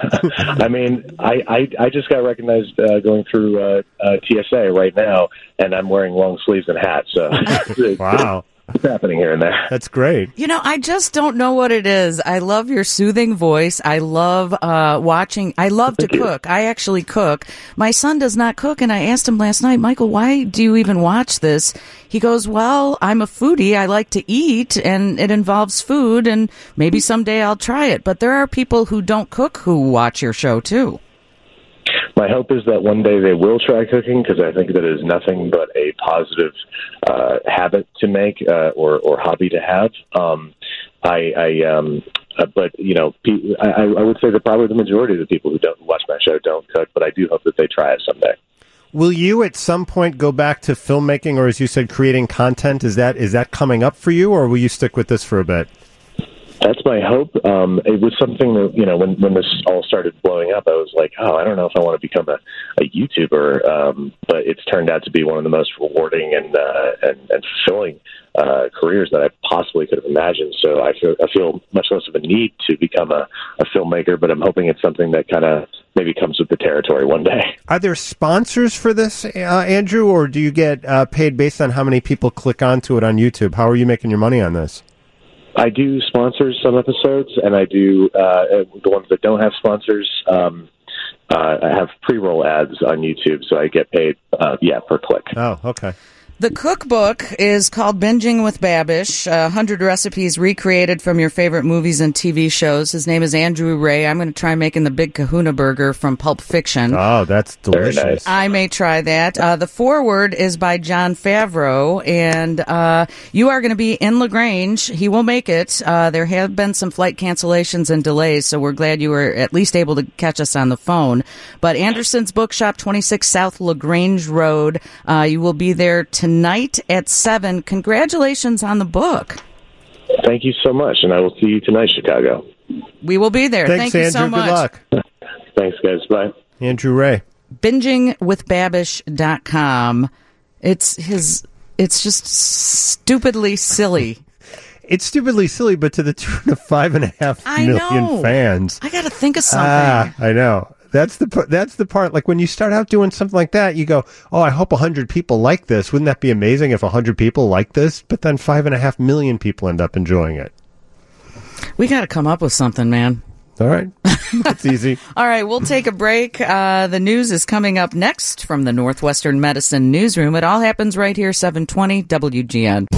I mean, I, I, I just got recognized uh, going through uh, uh, T S A right now, and I'm wearing long sleeves and hats. So it's, Wow. it's happening here and there. That's great. You know, I just don't know what it is. I love your soothing voice. I love uh, watching. I love to cook. I actually cook. My son does not cook, and I asked him last night, Michael, why do you even watch this? He goes, well, I'm a foodie. I like to eat, and it involves food, and maybe someday I'll try it. But there are people who don't cook who watch your show, too. My hope is that one day they will try cooking, because I think that it is nothing but a positive uh, habit to make uh, or, or hobby to have. Um, I, I um, uh, but you know, pe- I, I would say that probably the majority of the people who don't watch my show don't cook, but I do hope that they try it someday. Will you at some point go back to filmmaking, or as you said, creating content? Is that is that coming up for you, or will you stick with this for a bit? That's my hope. Um, it was something that, you know, when, when this all started blowing up, I was like, oh, I don't know if I want to become a, a YouTuber. Um, but it's turned out to be one of the most rewarding and uh, and, and fulfilling uh, careers that I possibly could have imagined. So I feel I feel much less of a need to become a, a filmmaker, but I'm hoping it's something that kind of maybe comes with the territory one day. Are there sponsors for this, uh, Andrew, or do you get uh, paid based on how many people click onto it on YouTube? How are you making your money on this? I do sponsor some episodes, and I do uh, the ones that don't have sponsors. Um, uh, I have pre-roll ads on YouTube, so I get paid, uh, yeah, per click. Oh, okay. The cookbook is called Binging with Babish, uh, one hundred recipes recreated from your favorite movies and T V shows. His name is Andrew Ray. I'm going to try making the Big Kahuna Burger from Pulp Fiction. Oh, that's delicious. Very nice. I may try that. Uh, the foreword is by Jon Favreau, and uh, you are going to be in LaGrange. He will make it. Uh, there have been some flight cancellations and delays, so we're glad you were at least able to catch us on the phone. But Anderson's Bookshop, twenty-six South LaGrange Road. Uh, you will be there tonight at seven. Congratulations on the book. Thank you so much, and I will see you tonight, Chicago. We will be there. Thanks, Thank you Andrew. so much. Good luck. Thanks, guys. Bye. Andrew Ray. binging with babish dot com. It's his. It's just stupidly silly. It's stupidly silly, but to the tune of five and a half I million know. fans. I got to think of something. Ah, I know. That's the p- that's the part. Like when you start out doing something like that, you go, "Oh, I hope a hundred people like this." Wouldn't that be amazing if a hundred people like this? But then five and a half million people end up enjoying it. We got to come up with something, man. All right, that's easy. All right, we'll take a break. Uh, the news is coming up next from the Northwestern Medicine Newsroom. It all happens right here, seven twenty W G N.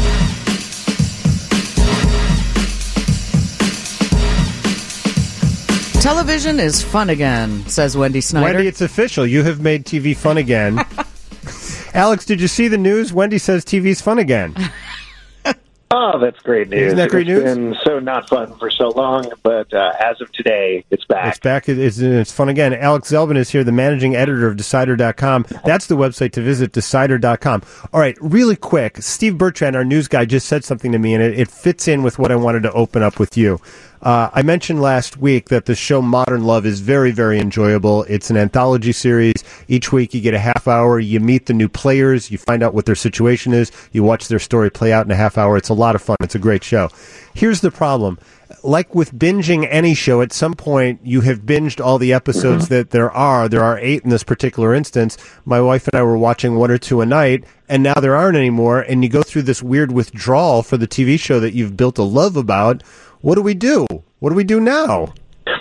Television is fun again, says Wendy Snyder. Wendy, it's official. You have made T V fun again. Alex, did you see the news? Wendy says T V's fun again. Oh, that's great news. Isn't that great it's news? been so not fun for so long, but uh, as of today, it's back. It's back. It's, it's fun again. Alex Zelvin is here, the managing editor of Decider dot com. That's the website to visit, Decider dot com. All right, really quick. Steve Bertrand, our news guy, just said something to me, and it, it fits in with what I wanted to open up with you. Uh, I mentioned last week that the show Modern Love is very, very enjoyable. It's an anthology series. Each week you get a half hour. You meet the new players. You find out what their situation is. You watch their story play out in a half hour. It's a lot of fun. It's a great show. Here's the problem. Like with binging any show, at some point you have binged all the episodes mm-hmm. that there are. There are eight in this particular instance. My wife and I were watching one or two a night, and now there aren't anymore. And you go through this weird withdrawal for the T V show that you've built a love about. What do we do? What do we do now?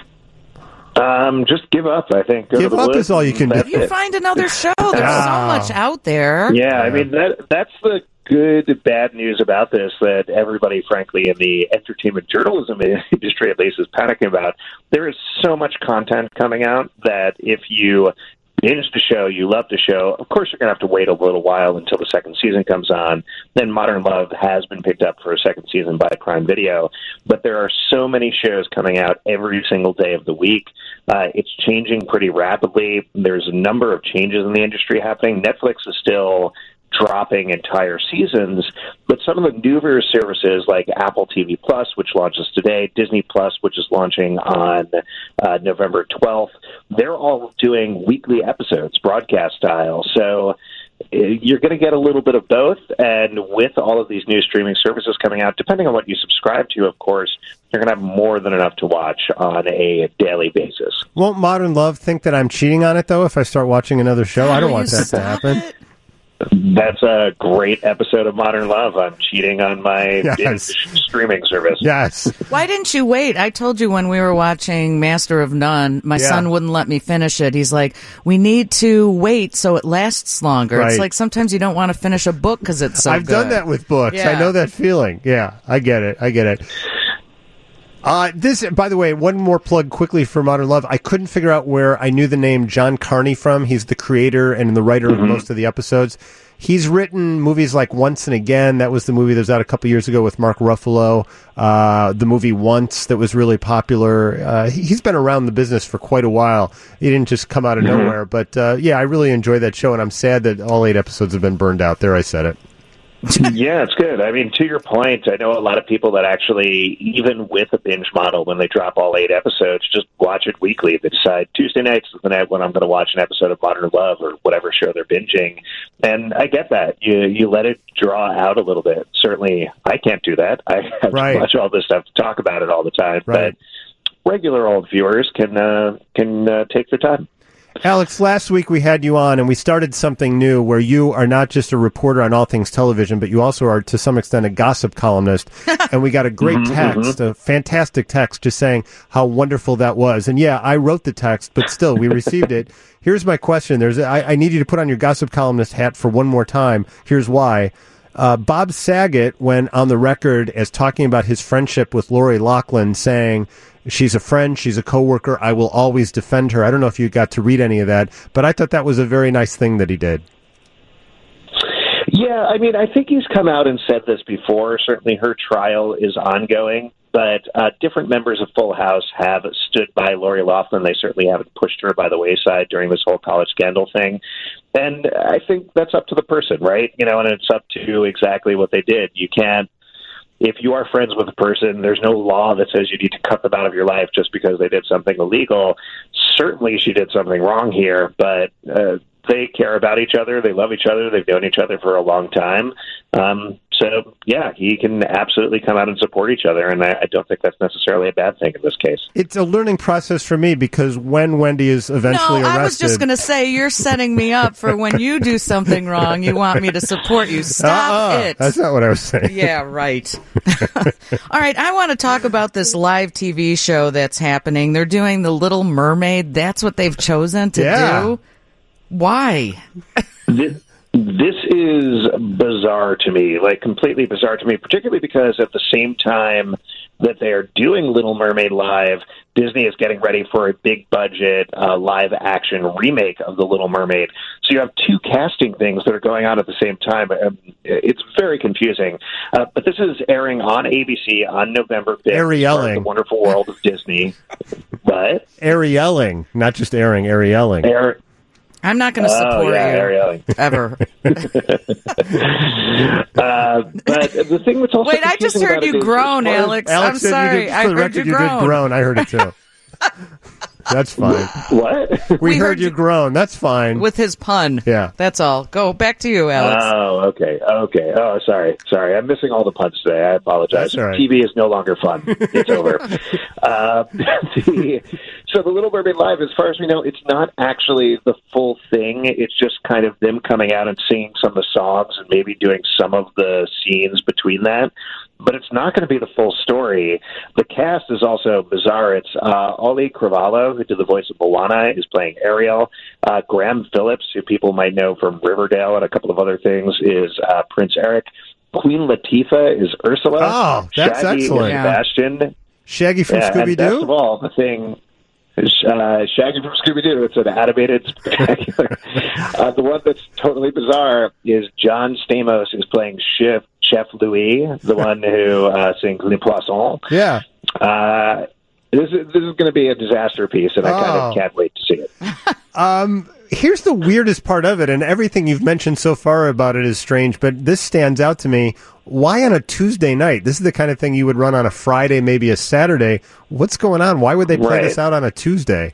Um, just give up, I think. Go give up is all you can do. You find another show. There's ah. so much out there. Yeah, I mean, that that's the good, bad news about this that everybody, frankly, in the entertainment journalism industry, at least, is panicking about. There is so much content coming out that if you binge the show, you love the show, of course you're going to have to wait a little while until the second season comes on. Then Modern Love has been picked up for a second season by Prime Video, but there are so many shows coming out every single day of the week. Uh, it's changing pretty rapidly. There's a number of changes in the industry happening. Netflix is still dropping entire seasons, but some of the newer services like Apple T V Plus, which launches today, Disney Plus, which is launching on uh, November twelfth, they're all doing weekly episodes, broadcast style. So you're going to get a little bit of both, and with all of these new streaming services coming out, depending on what you subscribe to, of course, you're going to have more than enough to watch on a daily basis. Won't Modern Love think that I'm cheating on it, though, if I start watching another show? I don't want that to happen. It? That's a great episode of Modern Love. I'm cheating on my yes. streaming service. Yes. Why didn't you wait? I told you when we were watching Master of None, my yeah. son wouldn't let me finish it. He's like, we need to wait so it lasts longer. Right. It's like sometimes you don't want to finish a book because it's so I've good. done that with books. Yeah. I know that feeling. Yeah, I get it. I get it. Uh, this, by the way, one more plug quickly for Modern Love. I couldn't figure out where I knew the name John Carney from. He's the creator and the writer mm-hmm. of most of the episodes. He's written movies like Once and Again. That was the movie that was out a couple years ago with Mark Ruffalo. Uh, the movie Once that was really popular. Uh, he's been around the business for quite a while. He didn't just come out of mm-hmm. nowhere. But, uh, yeah, I really enjoy that show, and I'm sad that all eight episodes have been burned out. There, I said it. Yeah, it's good. I mean, to your point, I know a lot of people that actually, even with a binge model, when they drop all eight episodes, just watch it weekly. They decide Tuesday nights is the night when I'm going to watch an episode of Modern Love or whatever show they're binging. And I get that. You you let it draw out a little bit. Certainly, I can't do that. I have right. to watch all this stuff to talk about it all the time. Right. But regular old viewers can uh, can uh, take their time. Alex, last week we had you on, and we started something new where you are not just a reporter on all things television, but you also are, to some extent, a gossip columnist. And we got a great mm-hmm, text, mm-hmm. a fantastic text, just saying how wonderful that was. And yeah, I wrote the text, but still, we received it. Here's my question. There's, I, I need you to put on your gossip columnist hat for one more time. Here's why. Uh, Bob Saget went on the record as talking about his friendship with Lori Loughlin, saying, she's a friend, she's a coworker, I will always defend her. I don't know if you got to read any of that, but I thought that was a very nice thing that he did. Yeah, I mean, I think he's come out and said this before. Certainly her trial is ongoing, but uh, different members of Full House have stood by Lori Loughlin. They certainly haven't pushed her by the wayside during this whole college scandal thing. And I think that's up to the person, right? You know, and it's up to exactly what they did. You can't, if you are friends with a person, there's no law that says you need to cut them out of your life just because they did something illegal. Certainly she did something wrong here, but uh, they care about each other. They love each other. They've known each other for a long time. Um, so, yeah, he can absolutely come out and support each other, and I, I don't think that's necessarily a bad thing in this case. It's a learning process for me because when Wendy is eventually no, arrested... I was just going to say, you're setting me up for when you do something wrong, you want me to support you. Stop uh-uh. it. That's not what I was saying. Yeah, right. All right, I want to talk about this live T V show that's happening. They're doing The Little Mermaid. That's what they've chosen to yeah. do. Why? this, this is bizarre to me, like completely bizarre to me, particularly because at the same time that they are doing Little Mermaid live, Disney is getting ready for a big budget uh, live action remake of The Little Mermaid. So you have two casting things that are going on at the same time. Um, it's very confusing. Uh, but this is airing on A B C on November fifth. Arielling. The Wonderful World of Disney. What? Arielling, not just airing, Arielling. Air- I'm not going to Oh, support yeah, you Ariel. ever. uh, but the thing that's also Wait, I just confusing heard about you it is- groan, as far as- Alex. Alex I'm said sorry. You did, I for the heard record, you you groan. did groan. I heard it too. That's fine. What? We, We heard, heard you you- groan. That's fine. With his pun. Yeah. That's all. Go back to you, Alex. Oh, okay, okay. Oh, sorry, sorry. I'm missing all the puns today. I apologize. That's all right. T V is no longer fun. It's over. uh, the, so the Little Mermaid live, as far as we know, it's not actually the full thing. It's just kind of them coming out and singing some of the songs and maybe doing some of the scenes between that. But it's not going to be the full story. The cast is also bizarre. It's uh, Ollie Cravalho, who did the voice of Moana, is playing Ariel. Uh, Graham Phillips, who people might know from Riverdale and a couple of other things, is uh, Prince Eric. Queen Latifah is Ursula. Oh, that's Shaggy excellent. is Yeah. Sebastian. Shaggy from Yeah, Scooby and best of Doo? all, the thing is uh, Shaggy from Scooby-Doo. It's an animated spectacular. uh, the one that's totally bizarre is John Stamos is playing Chef, Chef Louis, the one who uh, sings Les Poissons. Yeah. Uh, this is, this is going to be a disaster piece, and I kind Oh. of can't wait to see it. Um, here's the weirdest part of it, and everything you've mentioned so far about it is strange, but this stands out to me. Why on a Tuesday night? This is the kind of thing you would run on a Friday, maybe a Saturday. What's going on? Why would they play Right. this out on a Tuesday?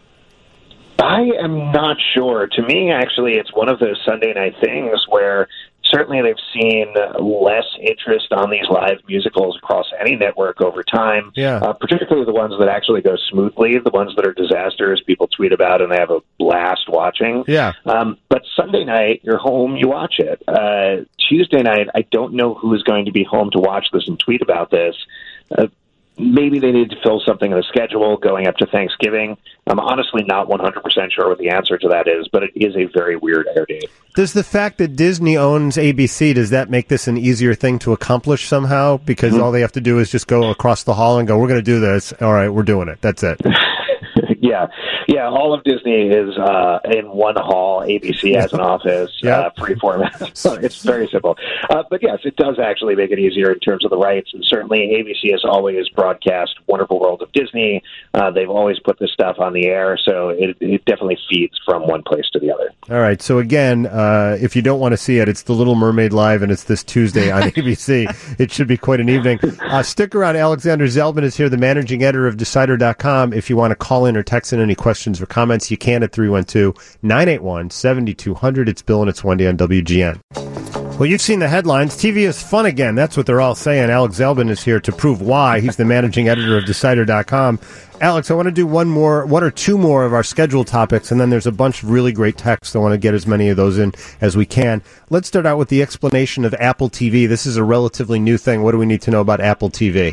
I am not sure. To me, actually, it's one of those Sunday night things where certainly they've seen less interest on these live musicals across any network over time, Yeah. uh, particularly the ones that actually go smoothly, the ones that are disasters, people tweet about and they have a blast watching. Yeah. Um, but Sunday night, you're home, you watch it. Uh, Tuesday night, I don't know who is going to be home to watch this and tweet about this. Uh, Maybe they need to fill something in the schedule going up to Thanksgiving. I'm honestly not one hundred percent sure what the answer to that is, but it is a very weird air date. Does the fact that Disney owns A B C, does that make this an easier thing to accomplish somehow? Because Mm-hmm. all they have to do is just go across the hall and go, we're going to do this. All right, we're doing it. That's it. yeah, yeah. All of Disney is uh, in one hall. A B C has an office, Yeah. uh, free format. So it's very simple. Uh, but yes, it does actually make it easier in terms of the rights. And certainly, A B C has always broadcast Wonderful World of Disney. Uh, they've always put this stuff on the air, so it, it definitely feeds from one place to the other. All right. So again, uh, if you don't want to see it, it's The Little Mermaid Live, and it's this Tuesday on A B C. It should be quite an evening. Uh, stick around. Alexander Zelman is here, the managing editor of Decider dot com. If you want to call in or text in any questions or comments, you can at three one two, nine eight one, seven two zero zero. It's Bill and it's Wendy on W G N. Well, you've seen the headlines. T V is fun again. That's what they're all saying. Alex Zelman is here to prove why. He's the managing editor of Decider dot com. Alex, I want to do one more, one or two more of our scheduled topics, and then there's a bunch of really great texts. I want to get as many of those in as we can. Let's start out with the explanation of Apple T V. This is a relatively new thing. What do we need to know about Apple T V?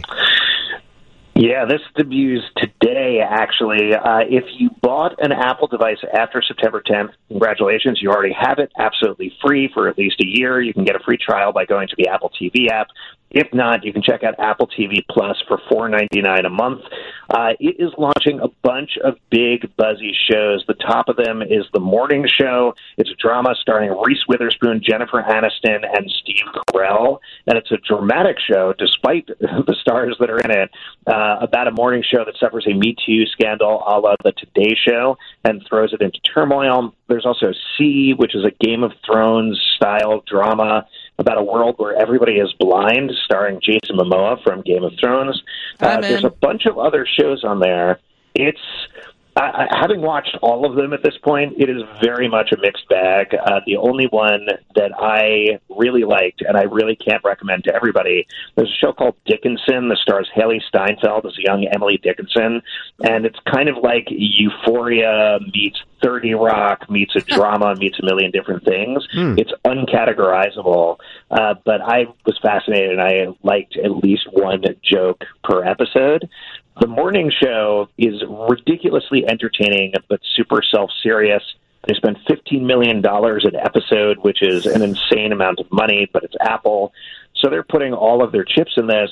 Yeah, this debuts today, actually. Uh, if you bought an Apple device after September tenth, congratulations, you already have it absolutely free for at least a year. You can get a free trial by going to the Apple T V app. If not, you can check out Apple T V Plus for four ninety-nine a month. Uh, it is launching a bunch of big, buzzy shows. The top of them is The Morning Show. It's a drama starring Reese Witherspoon, Jennifer Aniston, and Steve Carell. And it's a dramatic show, despite the stars that are in it, uh, about a morning show that suffers a Me Too scandal a la The Today Show and throws it into turmoil. There's also C, which is a Game of Thrones-style drama about a world where everybody is blind, starring Jason Momoa from Game of Thrones. Uh, there's a bunch of other shows on there. It's I, I, having watched all of them at this point, it is very much a mixed bag. Uh, the only one that I really liked, and I really can't recommend to everybody, there's a show called Dickinson that stars Haley Steinfeld as a young Emily Dickinson, and it's kind of like Euphoria meets thirty Rock meets a drama meets a million different things. Hmm. It's uncategorizable, uh, but I was fascinated, and I liked at least one joke per episode. The morning show is ridiculously entertaining, but super self-serious. They spend fifteen million dollars an episode, which is an insane amount of money, but it's Apple. So they're putting all of their chips in this.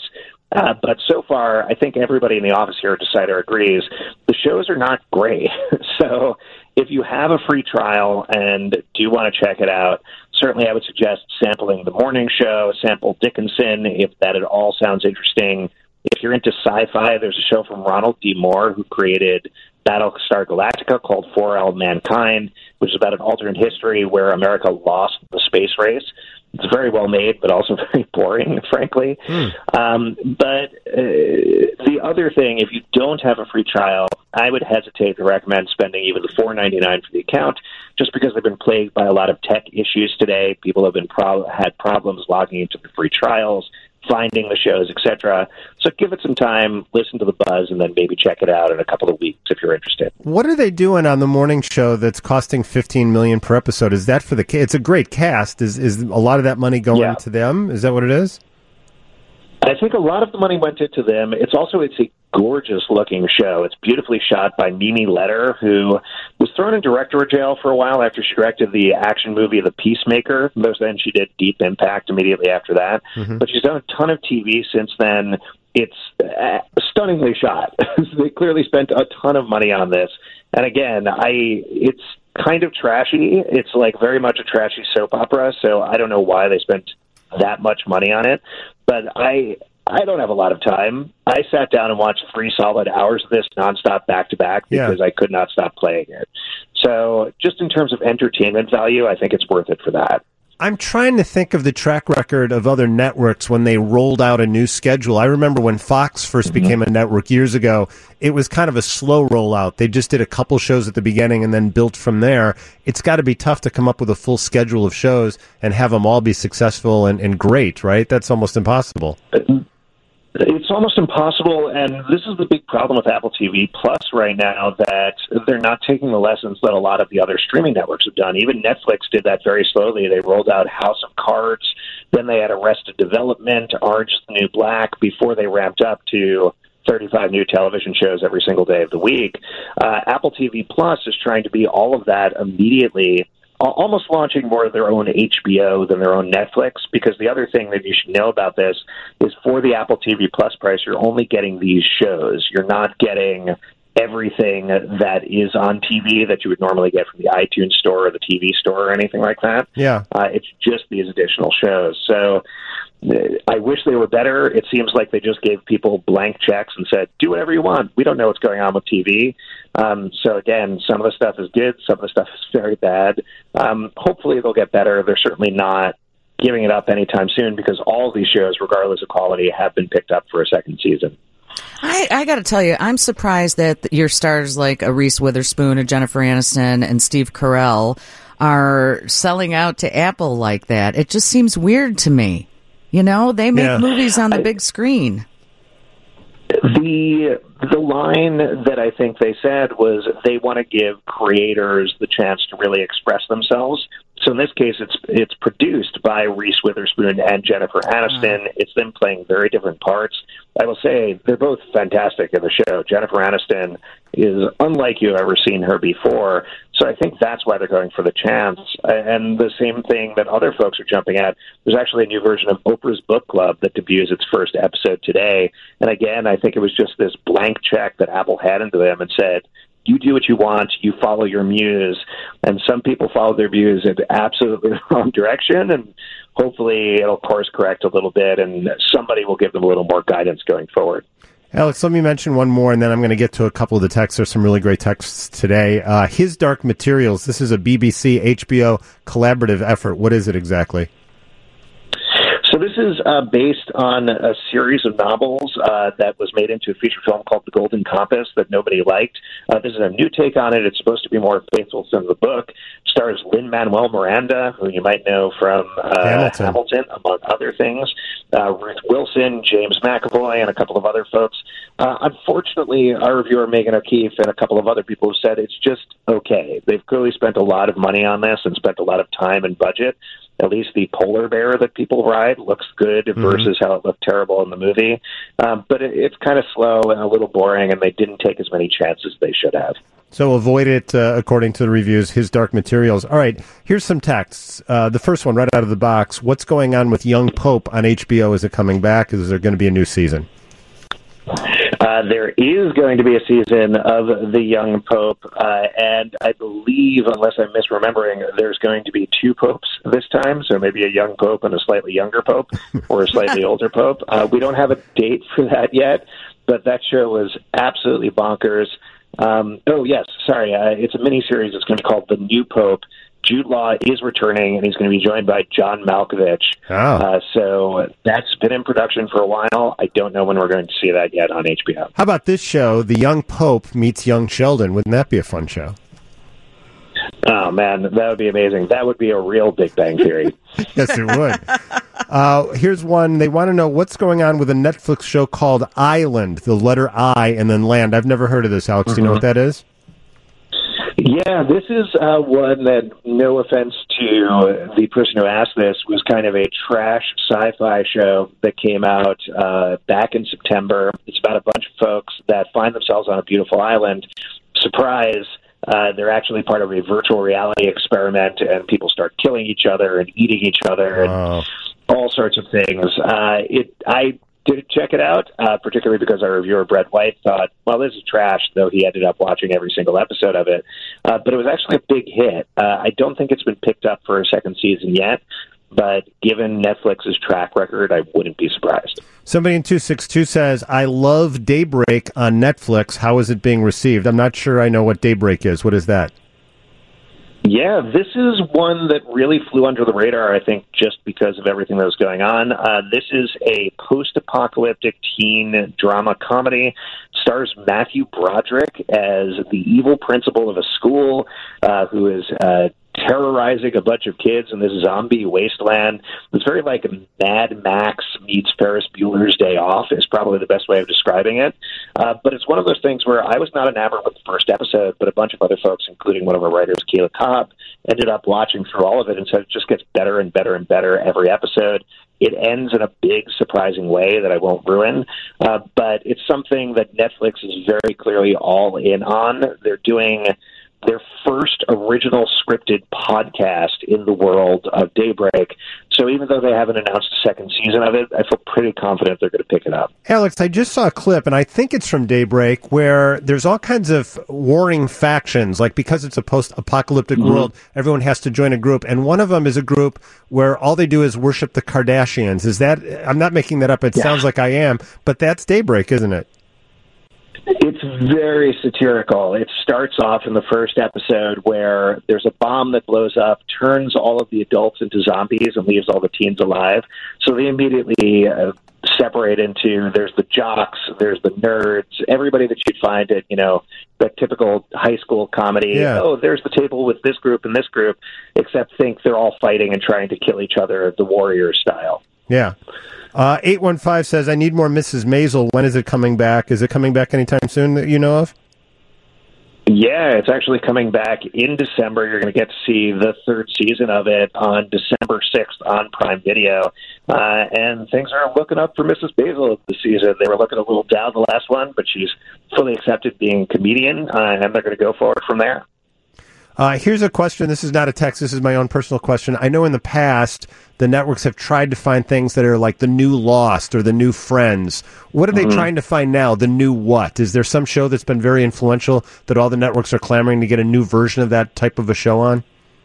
Uh, but so far, I think everybody in the office here at Decider agrees, the shows are not great. So if you have a free trial and do want to check it out, certainly I would suggest sampling The Morning Show, sample Dickinson, if that at all sounds interesting. If you're into sci-fi, there's a show from Ronald D. Moore, who created Battlestar Galactica, called For All Mankind, which is about an alternate history where America lost the space race. It's very well made, but also very boring, frankly. Mm. Um, but uh, the other thing, if you don't have a free trial, I would hesitate to recommend spending even the four ninety-nine for the account, just because they've been plagued by a lot of tech issues today. People have been pro- had problems logging into the free trials, finding the shows, et cetera. So give it some time, listen to the buzz, and then maybe check it out in a couple of weeks if you're interested. What are they doing on the morning show that's costing fifteen million dollars per episode? Is that for the? It's a great cast. Is is a lot of that money going yeah. to them? Is that what it is? I think a lot of the money went into them. It's also it's a gorgeous-looking show. It's beautifully shot by Mimi Leder, who was thrown in director jail for a while after she directed the action movie The Peacemaker. Then she did Deep Impact immediately after that. Mm-hmm. But she's done a ton of T V since then. It's uh, stunningly shot. They clearly spent a ton of money on this. And again, I it's kind of trashy. It's like very much a trashy soap opera, so I don't know why they spent that much money on it. But I I don't have a lot of time. I sat down and watched three solid hours of this nonstop back-to-back because yeah. I could not stop playing it. So just in terms of entertainment value, I think it's worth it for that. I'm trying to think of the track record of other networks when they rolled out a new schedule. I remember when Fox first mm-hmm. became a network years ago, it was kind of a slow rollout. They just did a couple shows at the beginning and then built from there. It's got to be tough to come up with a full schedule of shows and have them all be successful and, and great, right? That's almost impossible. It's almost impossible, and this is the big problem with Apple T V Plus right now, that they're not taking the lessons that a lot of the other streaming networks have done. Even Netflix did that very slowly. They rolled out House of Cards, then they had Arrested Development, Orange is the New Black, before they ramped up to thirty-five new television shows every single day of the week. Uh, Apple T V Plus is trying to be all of that immediately, almost launching more of their own H B O than their own Netflix, because the other thing that you should know about this is for the Apple T V Plus price, you're only getting these shows. You're not getting everything that is on T V that you would normally get from the iTunes store or the T V store or anything like that. Yeah. Uh, it's just these additional shows. So I wish they were better. It seems like they just gave people blank checks and said, do whatever you want. We don't know what's going on with T V. Um, so, again, some of the stuff is good. Some of the stuff is very bad. Um, hopefully they'll get better. They're certainly not giving it up anytime soon, because all of these shows, regardless of quality, have been picked up for a second season. I, I got to tell you, I'm surprised that your stars like a Reese Witherspoon, a Jennifer Aniston, and Steve Carell are selling out to Apple like that. It just seems weird to me. You know, they make yeah. movies on the big screen. The the line that I think they said was they want to give creators the chance to really express themselves. So in this case, it's it's produced by Reese Witherspoon and Jennifer Aniston. Uh. It's them playing very different parts. I will say they're both fantastic in the show. Jennifer Aniston is unlike you've ever seen her before. So I think that's why they're going for the chance. And the same thing that other folks are jumping at, there's actually a new version of Oprah's Book Club that debuts its first episode today. And again, I think it was just this blank check that Apple had into them and said, you do what you want, you follow your muse. And some people follow their muse in absolutely the wrong direction, and hopefully it'll course correct a little bit and somebody will give them a little more guidance going forward. Alex, let me mention one more, and then I'm going to get to a couple of the texts. There's some really great texts today. Uh, His Dark Materials, this is a B B C H B O collaborative effort. What is it exactly? So this is uh, based on a series of novels uh, that was made into a feature film called The Golden Compass that nobody liked. Uh, this is a new take on it. It's supposed to be more faithful to the book. It stars Lin-Manuel Miranda, who you might know from uh, Hamilton. Hamilton, among other things. Uh, Ruth Wilson, James McAvoy, and a couple of other folks. Uh, unfortunately, our reviewer, Megan O'Keefe, and a couple of other people have said it's just okay. They've clearly spent a lot of money on this and spent a lot of time and budget. At least the polar bear that people ride looks good mm-hmm. versus how it looked terrible in the movie. Um, but it, it's kind of slow and a little boring, and they didn't take as many chances as they should have. So avoid it, uh, according to the reviews, His Dark Materials. All right, here's some texts. Uh, the first one right out of the box. What's going on with Young Pope on H B O? Is it coming back? Is there going to be a new season? Uh, there is going to be a season of The Young Pope, uh, and I believe, unless I'm misremembering, there's going to be two popes this time, so maybe a young pope and a slightly younger pope, or a slightly older pope. Uh, we don't have a date for that yet, but that show was absolutely bonkers. Um, oh, yes, sorry, uh, it's a miniseries. It's going to be called The New Pope. Jude Law is returning, and he's going to be joined by John Malkovich. Oh. Uh, so that's been in production for a while. I don't know when we're going to see that yet on H B O. How about this show, The Young Pope Meets Young Sheldon? Wouldn't that be a fun show? Oh, man, that would be amazing. That would be a real Big Bang Theory. Yes, it would. Uh, here's one. They want to know what's going on with a Netflix show called Island, the letter I and then land. I've never heard of this, Alex. Mm-hmm. Do you know what that is? Yeah, this is uh, one that, no offense to the person who asked this, was kind of a trash sci-fi show that came out uh, back in September. It's about a bunch of folks that find themselves on a beautiful island. Surprise, uh, they're actually part of a virtual reality experiment, and people start killing each other and eating each other and oh. all sorts of things. Uh, it, I did check it out, uh, particularly because our reviewer, Brett White, thought, well, this is trash, though he ended up watching every single episode of it. Uh, but it was actually a big hit. Uh, I don't think it's been picked up for a second season yet, but given Netflix's track record, I wouldn't be surprised. Somebody in two six two says, I love Daybreak on Netflix. How is it being received? I'm not sure I know what Daybreak is. What is that? Yeah, this is one that really flew under the radar, I think, just because of everything that was going on. Uh, this is a post-apocalyptic teen drama comedy. Stars Matthew Broderick as the evil principal of a school uh, who is uh, terrorizing a bunch of kids in this zombie wasteland. It's very like Mad Max meets Ferris Bueller's Day Off is probably the best way of describing it. Uh, but it's one of those things where I was not enamored with the first episode, but a bunch of other folks, including one of our writers, Kayla Cobb, ended up watching through all of it and said it just gets better and better and better every episode. It ends in a big, surprising way that I won't ruin, uh, but it's something that Netflix is very clearly all in on. They're doing their first original scripted podcast in the world of Daybreak. So even though they haven't announced a second season of it, I feel pretty confident they're going to pick it up. Alex, I just saw a clip, and I think it's from Daybreak, where there's all kinds of warring factions. Like, because it's a post-apocalyptic mm-hmm. world, everyone has to join a group. And one of them is a group where all they do is worship the Kardashians. Is that, I'm not making that up. It yeah. sounds like I am. But that's Daybreak, isn't it? It's very satirical. It starts off in the first episode where there's a bomb that blows up, turns all of the adults into zombies, and leaves all the teens alive. So they immediately uh, separate into, there's the jocks, there's the nerds, everybody that you'd find at, you know, that typical high school comedy. Yeah. Oh, there's the table with this group and this group, except think they're all fighting and trying to kill each other the warrior style. Yeah. Uh, eight one five says, I need more Missus Maisel. When is it coming back? Is it coming back anytime soon that you know of? Yeah, it's actually coming back in December. You're going to get to see the third season of it on December sixth on Prime Video. Uh, and things are looking up for Missus Maisel this season. They were looking a little down the last one, but she's fully accepted being a comedian, uh, and they're going to go forward from there. Uh, here's a question. This is not a text. This is my own personal question. I know in the past the networks have tried to find things that are like the new Lost or the new Friends. What are they mm-hmm. trying to find now? The new what? Is there some show that's been very influential that all the networks are clamoring to get a new version of that type of a show on?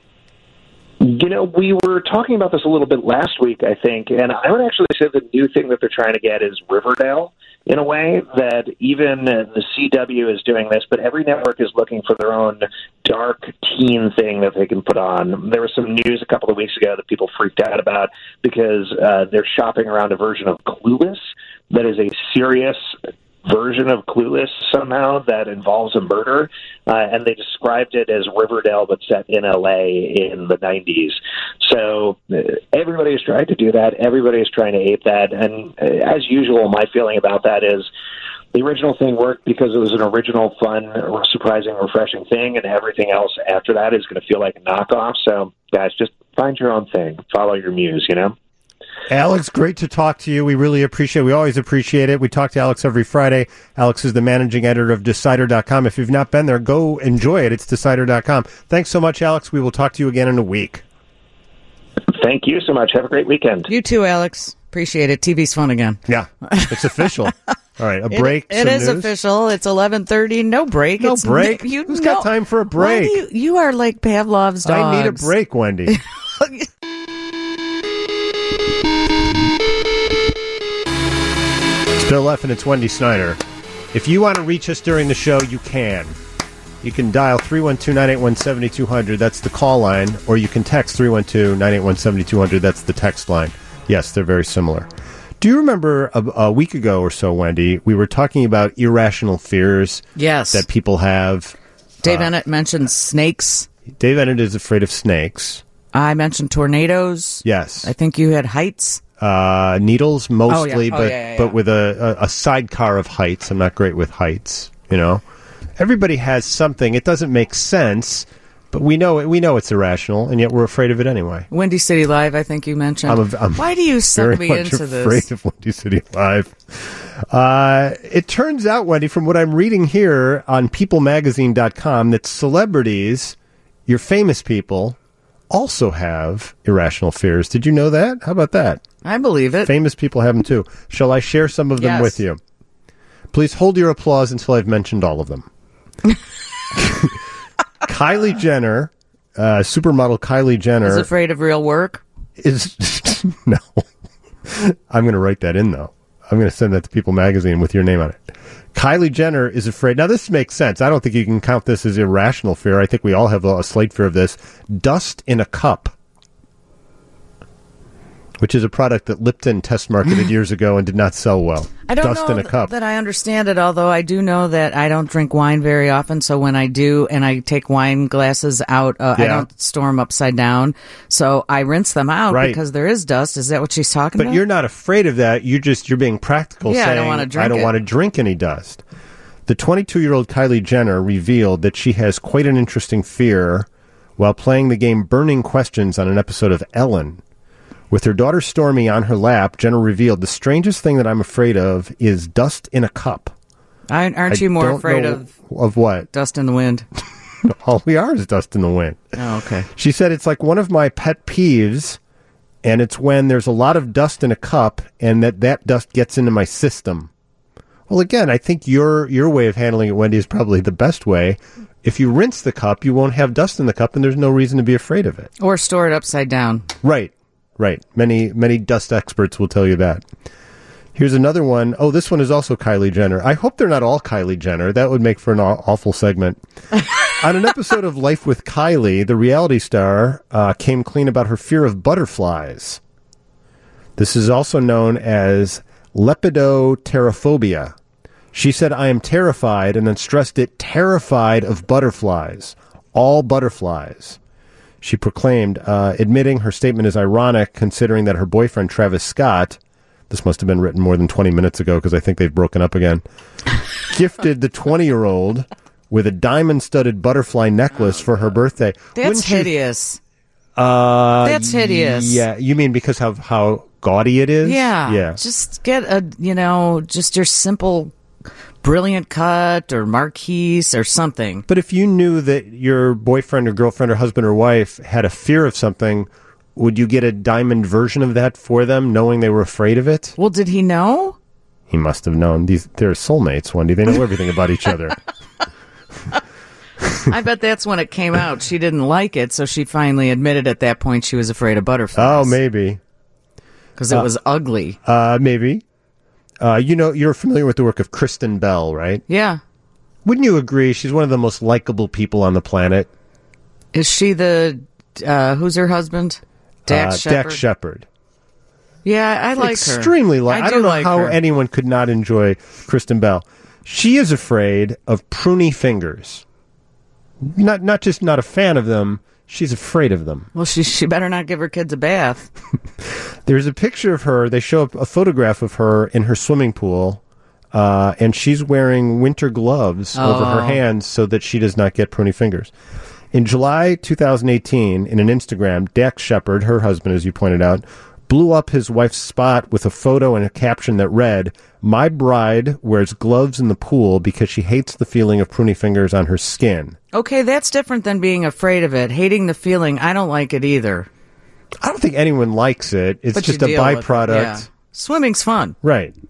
You know, we were talking about this a little bit last week, I think, and I would actually say the new thing that they're trying to get is Riverdale, in a way that even the C W is doing this, but every network is looking for their own dark teen thing that they can put on. There was some news a couple of weeks ago that people freaked out about because uh, they're shopping around a version of Clueless that is a serious version of Clueless somehow that involves a murder, uh, and they described it as Riverdale but set in L A in the nineties. So uh, everybody is trying to do that. Everybody is trying to ape that, and uh, as usual, my feeling about that is the original thing worked because it was an original, fun, surprising, refreshing thing, and everything else after that is going to feel like a knockoff. So guys, just find your own thing. Follow your muse, you know? Alex, great to talk to you. We really appreciate it. We always appreciate it. We talk to Alex every Friday. Alex is the managing editor of Decider dot com. If you've not been there, go enjoy it. It's Decider dot com. Thanks so much, Alex. We will talk to you again in a week. Thank you so much. Have a great weekend. You too, Alex. Appreciate it. T V's fun again. Yeah, it's official. All right, a It- break. It, some is news? official. It's eleven thirty. No break. No it's break? You, Who's no, got time for a Why break? do you, you are like Pavlov's dogs. I need a break, Wendy. It's Bill Leff and it's Wendy Snyder. If you want to reach us during the show, you can. You can dial three one two, nine eight one, seven two zero zero. That's the call line. Or you can text three one two, nine eight one, seven two zero zero. That's the text line. Yes, they're very similar. Do you remember a, a week ago or so, Wendy, we were talking about irrational fears Yes. that people have? Dave Ennett mentioned snakes. Dave Ennett is afraid of snakes. I mentioned tornadoes. Yes. I think you had heights. Uh, needles mostly, Oh, yeah. Oh, but yeah, yeah, but yeah. with a, a, a sidecar of heights. I'm not great with heights, you know. Everybody has something. It doesn't make sense, but we know it. We know it's irrational, and yet we're afraid of it anyway. Windy City Live, I think you mentioned. I'm a, I'm Why do you suck very me much into afraid this? of Windy City Live. Uh, it turns out, Wendy, from what I'm reading here on people magazine dot com, that celebrities, your famous people, also have irrational fears. Did you know that? How about that? I believe it. Famous people have them too. Shall I share some of them Yes. with you? Please hold your applause until I've mentioned all of them. Kylie Jenner, uh, supermodel Kylie Jenner, Is afraid of real work. is no. I'm going to write that in though. I'm going to send that to People Magazine with your name on it. Kylie Jenner is afraid. Now this makes sense. I don't think you can count this as irrational fear. I think we all have a, a slight fear of this. Dust in a cup, which is a product that Lipton test marketed years ago and did not sell well. I don't Dust know in a th- cup. that I understand it, although I do know that I don't drink wine very often. So when I do, and I take wine glasses out, uh, I Yeah. don't store them upside down. So I rinse them out Right. because there is dust. Is that what she's talking But about? you're not afraid of that. You just you're being practical, Yeah, I saying don't wanna drink I don't it." want to drink any dust. The twenty-two-year-old Kylie Jenner revealed that she has quite an interesting fear while playing the game Burning Questions on an episode of Ellen. With her daughter Stormy on her lap, Jenner revealed, the strangest thing that I'm afraid of is dust in a cup. I, aren't I you more don't afraid know of Of what? dust in the wind? All we are is dust in the wind. Oh, okay. She said it's like one of my pet peeves, and it's when there's a lot of dust in a cup and that that dust gets into my system. Well, again, I think your your way of handling it, Wendy, is probably the best way. If you rinse the cup, you won't have dust in the cup, and there's no reason to be afraid of it. Or store it upside down. Right, right. Many many dust experts will tell you that. Here's another one. Oh, this one is also Kylie Jenner. I hope they're not all Kylie Jenner. That would make for an aw- awful segment. On an episode of Life with Kylie, the reality star uh, came clean about her fear of butterflies. This is also known as lepidopterophobia. She said, I am terrified, and then stressed it, terrified of butterflies. All butterflies. She proclaimed, uh, admitting her statement is ironic, considering that her boyfriend, Travis Scott, this must have been written more than twenty minutes ago because I think they've broken up again, gifted the twenty-year-old with a diamond-studded butterfly necklace for her birthday. That's Wouldn't you- hideous. Uh, That's hideous. Yeah, you mean because of how gaudy it is? Yeah. Yeah. Just get a, you know, just your simple brilliant cut or marquise or something. But if you knew that your boyfriend or girlfriend or husband or wife had a fear of something, would you get a diamond version of that for them, knowing they were afraid of it? Well, did he know? He must have known. These they're soulmates, Wendy. They know everything about each other. I bet that's when it came out. She didn't like it, so she finally admitted at that point she was afraid of Oh, butterflies. maybe. Because it was ugly. Uh, maybe. Uh, you know, you're familiar with the work of Kristen Bell, right? Yeah. Wouldn't you agree she's one of the most likable people on the planet? Is she the, uh, who's her husband? Dax uh, Shepard? Dax Shepard. Yeah, I like her. Extremely like. I, I do don't know like how her. anyone could not enjoy Kristen Bell. She is afraid of pruny fingers. Not not just not a fan of them. She's afraid of them. Well, she she better not give her kids a bath. There's a picture of her. They show up a photograph of her in her swimming pool, uh, and she's wearing winter gloves over her Oh. hands so that she does not get pruny fingers. In July twenty eighteen, in an Instagram, Dax Shepard, her husband, as you pointed out, blew up his wife's spot with a photo and a caption that read, "My bride wears gloves in the pool because she hates the feeling of pruny fingers on her skin." Okay, that's different than being afraid of it. Hating the feeling, I don't like it either. I don't think anyone likes it. It's But just you a deal with it, byproduct. yeah. Swimming's fun. Right.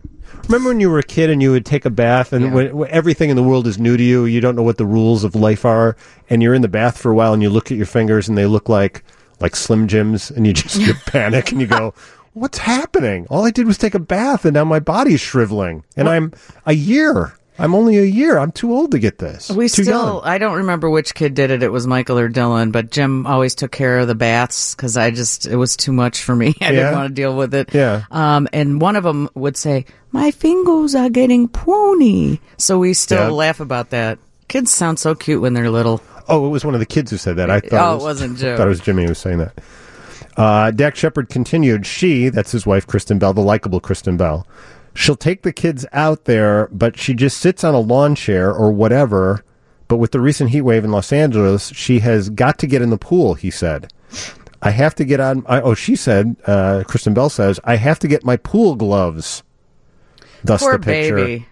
Remember when you were a kid and you would take a bath and Yeah. when, when everything in the world is new to you, you don't know what the rules of life are, and you're in the bath for a while and you look at your fingers and they look like like Slim Jims, and you just you panic and you go, what's happening? All I did was take a bath and now my body's shriveling. And I'm a year. I'm only a year. I'm too old to get this. We too still, young. I don't remember which kid did it. It was Michael or Dylan, but Jim always took care of the baths because I just, it was too much for me. I Yeah? didn't want to deal with it. Yeah. Um, and one of them would say, my fingers are getting pony. So we still Yeah. laugh about that. Kids sound so cute when they're little. Oh, it was one of the kids who said that. I thought Oh, it, it was, wasn't Joe. I thought it was Jimmy who was saying that. Uh, Dak Shepard continued, she, that's his wife, Kristen Bell, the likable Kristen Bell, she'll take the kids out there, but she just sits on a lawn chair or whatever. But with the recent heat wave in Los Angeles, she has got to get in the pool, he said. I have to get on, I, oh, she said, uh, Kristen Bell says, I have to get my pool gloves. Thus Poor the picture. baby.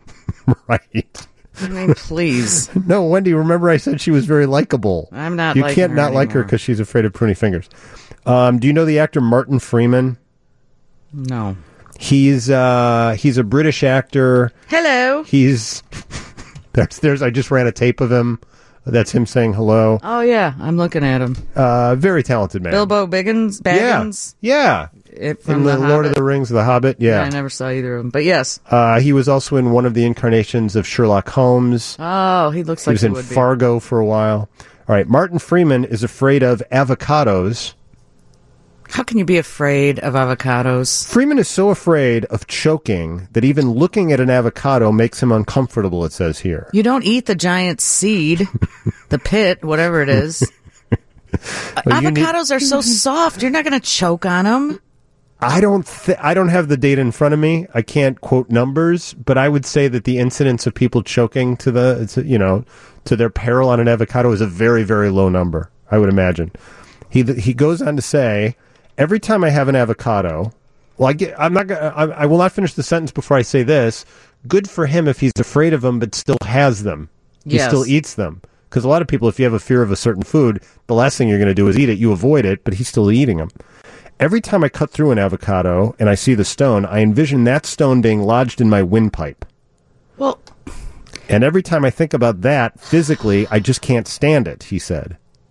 Right. I mean, please. No, Wendy, remember I said she was very likable. I'm not You liking can't her not like her anymore. because she's afraid of pruny fingers. Um, do you know the actor Martin Freeman? No. He's uh, he's a British actor. Hello. He's there's there's I just ran a tape of him. That's him saying hello. Oh, yeah. I'm looking at him. Uh, very talented man. Bilbo Biggins? Baggins? Yeah. It, In from the, the Lord of Hobbit. the Rings, The Hobbit. Yeah, Yeah. I never saw either of them. But yes. Uh, he was also in one of the incarnations of Sherlock Holmes. Oh, he looks He like was he in would be. Fargo for a while. All right. Martin Freeman is afraid of avocados. How can you be afraid of avocados? Freeman is so afraid of choking that even looking at an avocado makes him uncomfortable, it says here. You don't eat the giant seed, the pit, whatever it is. Well, you need- Avocados are so soft. You're not going to choke on them. I don't th- I don't have the data in front of me. I can't quote numbers, but I would say that the incidence of people choking to the to, you know, to their peril on an avocado is a very very low number, I would imagine. He he goes on to say, every time I have an avocado, well I get I'm not gonna, I, I will not finish the sentence before I say this. Good for him if he's afraid of them but still has them. He Yes. still eats them. Because a lot of people, if you have a fear of a certain food, the last thing you're going to do is eat it. You avoid it, but he's still eating them. Every time I cut through an avocado and I see the stone, I envision that stone being lodged in my windpipe. Well, And every time I think about that, physically, I just can't stand it, he said.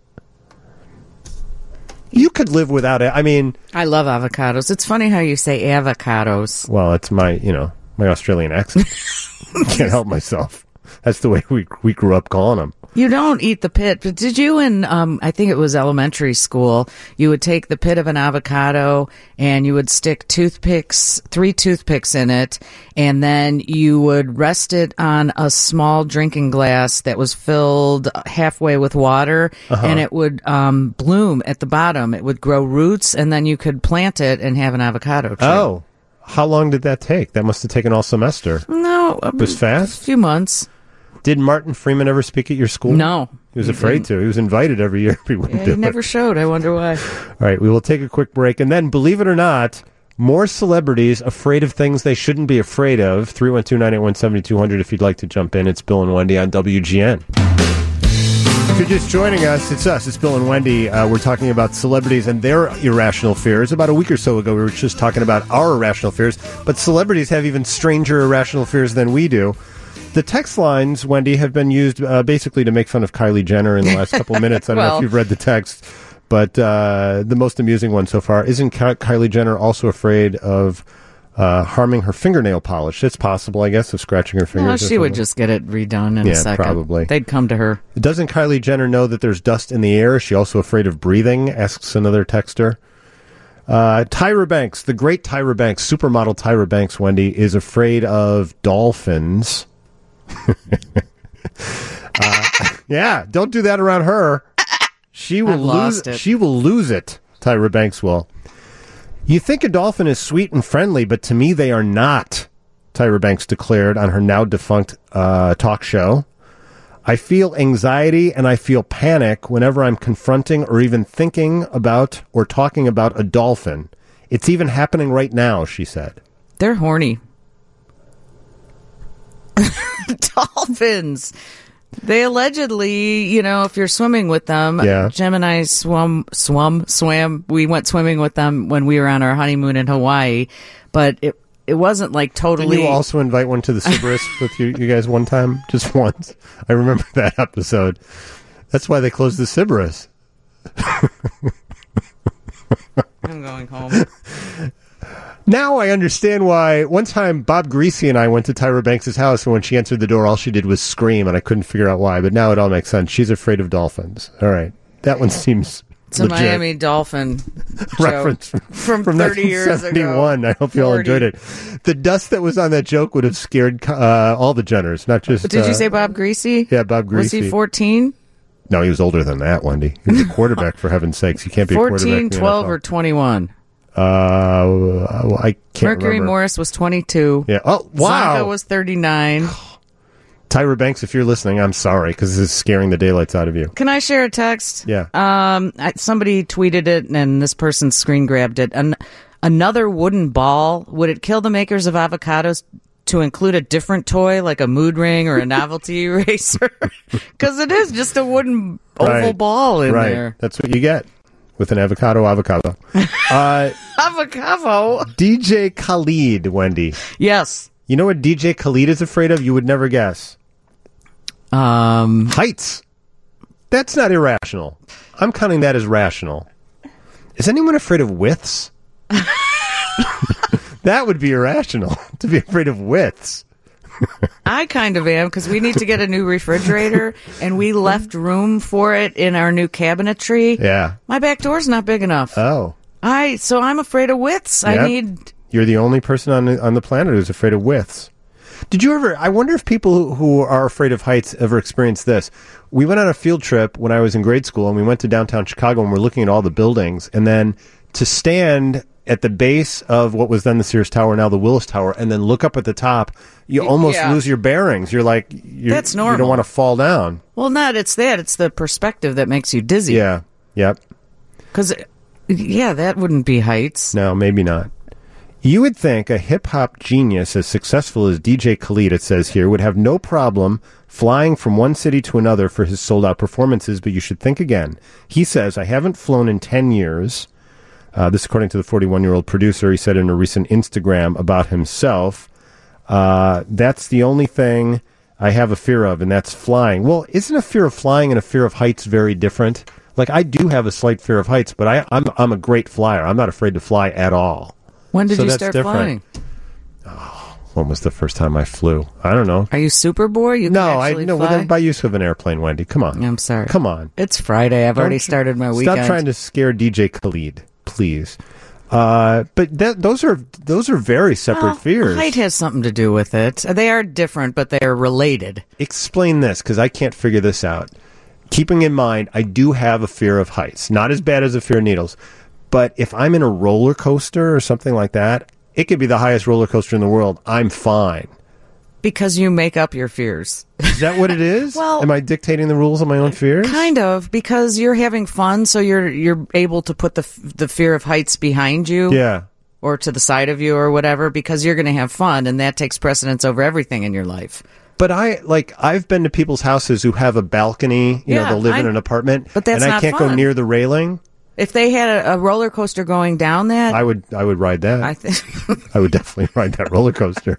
You could live without it. I mean, I love avocados. It's funny how you say avocados. well, it's my, you know, my Australian accent. Can't help myself. That's the way we we grew up calling them. You don't eat the pit, but did you in, um, I think it was elementary school, you would take the pit of an avocado and you would stick toothpicks, three toothpicks in it, and then you would rest it on a small drinking glass that was filled halfway with water, Uh-huh. and it would um, bloom at the bottom. It would grow roots, and then you could plant it and have an avocado tree. Oh, how long did that take? That must have taken all semester. No, a It was fast? few months. Did Martin Freeman ever speak at your school? No. He was afraid to. He was invited every year. He wouldn't Yeah, do he never it. showed. I wonder why. All right, we will take a quick break. And then, believe it or not, more celebrities afraid of things they shouldn't be afraid of. three one two, nine eight one, seven two zero zero if you'd like to jump in. It's Bill and Wendy on W G N. If you're just joining us, it's us. It's Bill and Wendy. Uh, we're talking about celebrities and their irrational fears. About a week or so ago, we were just talking about our irrational fears. But celebrities have even stranger irrational fears than we do. The text lines, Wendy, have been used uh, basically to make fun of Kylie Jenner in the last couple of minutes. I don't know Well. if you've read the text, but uh, the most amusing one so far. Isn't Ky- Kylie Jenner also afraid of uh, harming her fingernail polish? It's possible, I guess, of scratching her fingers. No, or she would something. just get it redone in Yeah, a second. probably. They'd come to her. Doesn't Kylie Jenner know that there's dust in the air? Is she also afraid of breathing? Asks another texter. Uh, Tyra Banks, the great Tyra Banks, supermodel Tyra Banks, Wendy, is afraid of dolphins. uh, yeah, don't do that around her. She will I've lose lost it. She will lose it. Tyra Banks will. You think a dolphin is sweet and friendly, but to me they are not, Tyra Banks declared on her now defunct uh, talk show. I feel anxiety and I feel panic whenever I'm confronting or even thinking about or talking about a dolphin. It's even happening right now, she said. They're horny. Dolphins. They allegedly, you know, if you're swimming with them, Yeah. Jim and I swum, swum, swam. We went swimming with them when we were on our honeymoon in Hawaii. But it, it wasn't like totally. Did you also invite one to the Sybaris with you, you guys one time? Just once. I remember that episode. That's why they closed the Sybaris. I'm going home. Now I understand why. One time, Bob Greasy and I went to Tyra Banks' house, and when she answered the door, all she did was scream, and I couldn't figure out why. But now it all makes sense. She's afraid of dolphins. All right. That one seems It's a legit. Miami Dolphin reference joke from, from thirty years ago. nineteen seventy-one. I hope you all forty. enjoyed it. The dust that was on that joke would have scared uh, all the Jenners, not just... Did uh, you say Bob Greasy? Yeah, Bob Greasy. Was he fourteen? No, he was older than that, Wendy. He was a quarterback, for heaven's sakes. You can't be a quarterback fourteen, in the twelve, N F L. or twenty-one? Uh, I can't Mercury remember. Morris was twenty-two. Yeah. Oh, wow. Zonka was thirty-nine. Tyra Banks, if you're listening, I'm sorry, because this is scaring the daylights out of you. Can I share a text? Yeah. Um, I, somebody tweeted it, and this person screen grabbed it. An, another wooden ball. Would it kill the makers of avocados to include a different toy, like a mood ring or a novelty eraser? Because it is just a wooden oval Right. ball in right. there. That's what you get with an avocado avocado. uh, Avocado. D J Khalid, Wendy. Yes. You know what D J Khalid is afraid of? You would never guess. Um, Heights. That's not irrational. I'm counting that as rational. Is anyone afraid of widths? That would be irrational, to be afraid of widths. I kind of am, because we need to get a new refrigerator, and we left room for it in our new cabinetry. Yeah. My back door's not big enough. Oh. I so I'm afraid of widths. Yep. I need. You're the only person on the, on the planet who's afraid of widths. Did you ever... I wonder if people who, who are afraid of heights ever experience this. We went on a field trip when I was in grade school, and we went to downtown Chicago, and we're looking at all the buildings. And then to stand at the base of what was then the Sears Tower, now the Willis Tower, and then look up at the top, you almost Yeah. lose your bearings. You're like... You're, That's You don't normal. want to fall down. Well, not it's that. It's the perspective that makes you dizzy. Yeah. Yep. Because, yeah, that wouldn't be heights. No, maybe not. You would think a hip-hop genius as successful as D J Khalid, it says here, would have no problem flying from one city to another for his sold-out performances, but you should think again. He says, I haven't flown in ten years. Uh, this according to the forty-one-year-old producer. He said in a recent Instagram about himself, uh, that's the only thing I have a fear of, and that's flying. Well, isn't a fear of flying and a fear of heights very different? Like, I do have a slight fear of heights, but I, I'm, I'm a great flyer. I'm not afraid to fly at all. When did So you that's start different. flying? When was the first time I flew? I don't know. Are you super boy? You No, can I actually no. fly? By use of an airplane, Wendy. Come on. I'm sorry. Come on. It's Friday. I've already Don't- started my Stop weekend. trying to scare D J Khalid, please. Uh, but that, those are those are very separate Well, fears. height has something to do with it. They are different, but they are related. Explain this, because I can't figure this out. Keeping in mind, I do have a fear of heights. Not as bad as a fear of needles. But if I'm in a roller coaster or something like that, it could be the highest roller coaster in the world. I'm fine. Because you make up your fears. Is that what it is? Well- Am I dictating the rules of my own fears? Kind of, because you're having fun, so you're you're able to put the f- the fear of heights behind you, Yeah. or to the side of you, or whatever, because you're going to have fun, and that takes precedence over everything in your life. But I like I've been to people's houses who have a balcony. You know, Yeah, they'll live in I- an apartment, but that's and I not can't go fun. near the railing. If they had a, a roller coaster going down that, I would I would ride that. I I, think would definitely ride that roller coaster.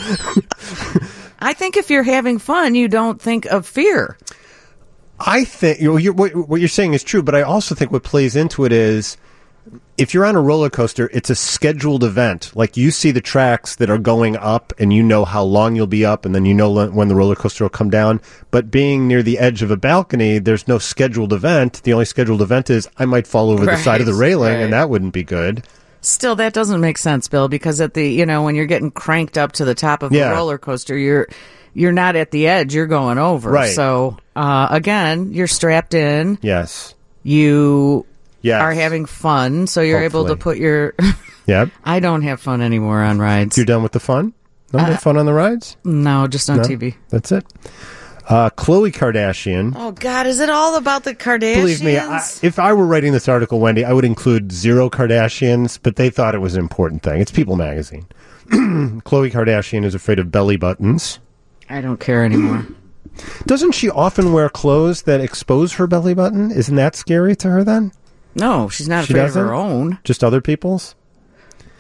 I think if you're having fun, you don't think of fear. I think you know, you're, what, what you're saying is true, but I also think what plays into it is if you're on a roller coaster, it's a scheduled event. Like you see the tracks that are going up, and you know how long you'll be up, and then you know when the roller coaster will come down. But being near the edge of a balcony, there's no scheduled event. The only scheduled event is I might fall over the Right, side of the railing, right. and that wouldn't be good. Still, that doesn't make sense, Bill, because at the you know when you're getting cranked up to the top of Yeah. a roller coaster, you're you're not at the edge; you're going over. Right. So uh, again, you're strapped in. Yes. You Yes. are having fun, so you're able to Hopefully. put your. Yep. I don't have fun anymore on rides. You're done with the fun? No more fun on the rides? No, just on No? T V. That's it. Uh, Khloe Kardashian. Oh God, is it all about the Kardashians? Believe me, I, if I were writing this article, Wendy, I would include zero Kardashians, but they thought it was an important thing. It's People Magazine. Khloe Kardashian is afraid of belly buttons. I don't care anymore. Doesn't she often wear clothes that expose her belly button? Isn't that scary to her then? No, she's not She afraid of doesn't? her own. Just other people's?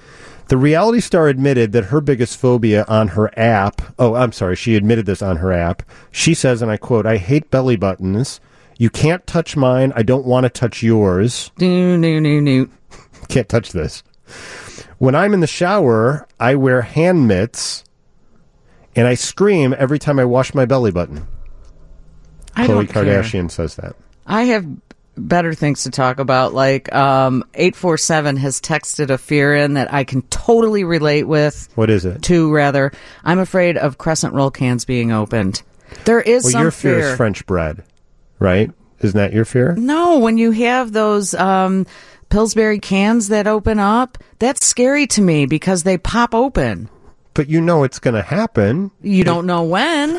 The reality star admitted that her biggest phobia on her app, oh, I'm sorry, she admitted this on her app. She says, and I quote, "I hate belly buttons. You can't touch mine. I don't want to touch yours." No, no, no, no. Can't touch this. "When I'm in the shower, I wear hand mitts, and I scream every time I wash my belly button." I Khloe don't care. Kardashian says that. I have better things to talk about. Like um, eight four seven has texted a fear in that I can totally relate with. What is it? To rather, I'm afraid of crescent roll cans being opened. There is Well, some your fear, fear is French bread, right? Isn't that your fear? No, when you have those um, Pillsbury cans that open up, that's scary to me because they pop open. But you know it's going to happen. You don't know when.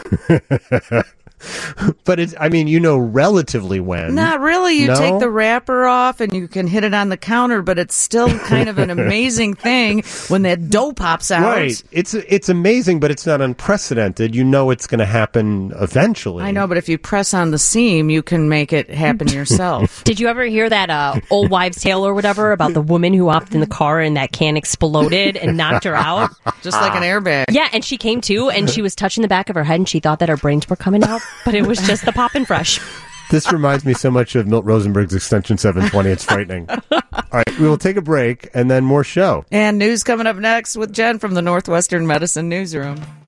But it's, I mean, you know relatively when. Not really. You No? take the wrapper off and you can hit it on the counter, but it's still kind of an amazing thing when that dough pops out. Right. It's it's amazing, but it's not unprecedented. You know it's going to happen eventually. I know, but if you press on the seam, you can make it happen yourself. Did you ever hear that uh, old wives' tale or whatever about the woman who hopped in the car and that can exploded and knocked her out? Just like an airbag. Yeah, and she came to and she was touching the back of her head and she thought that her brains were coming out, but it was just the poppin' fresh. This reminds me so much of Milt Rosenberg's Extension seven twenty. It's frightening. All right, we will take a break and then more show. And news coming up next with Jen from the Northwestern Medicine Newsroom.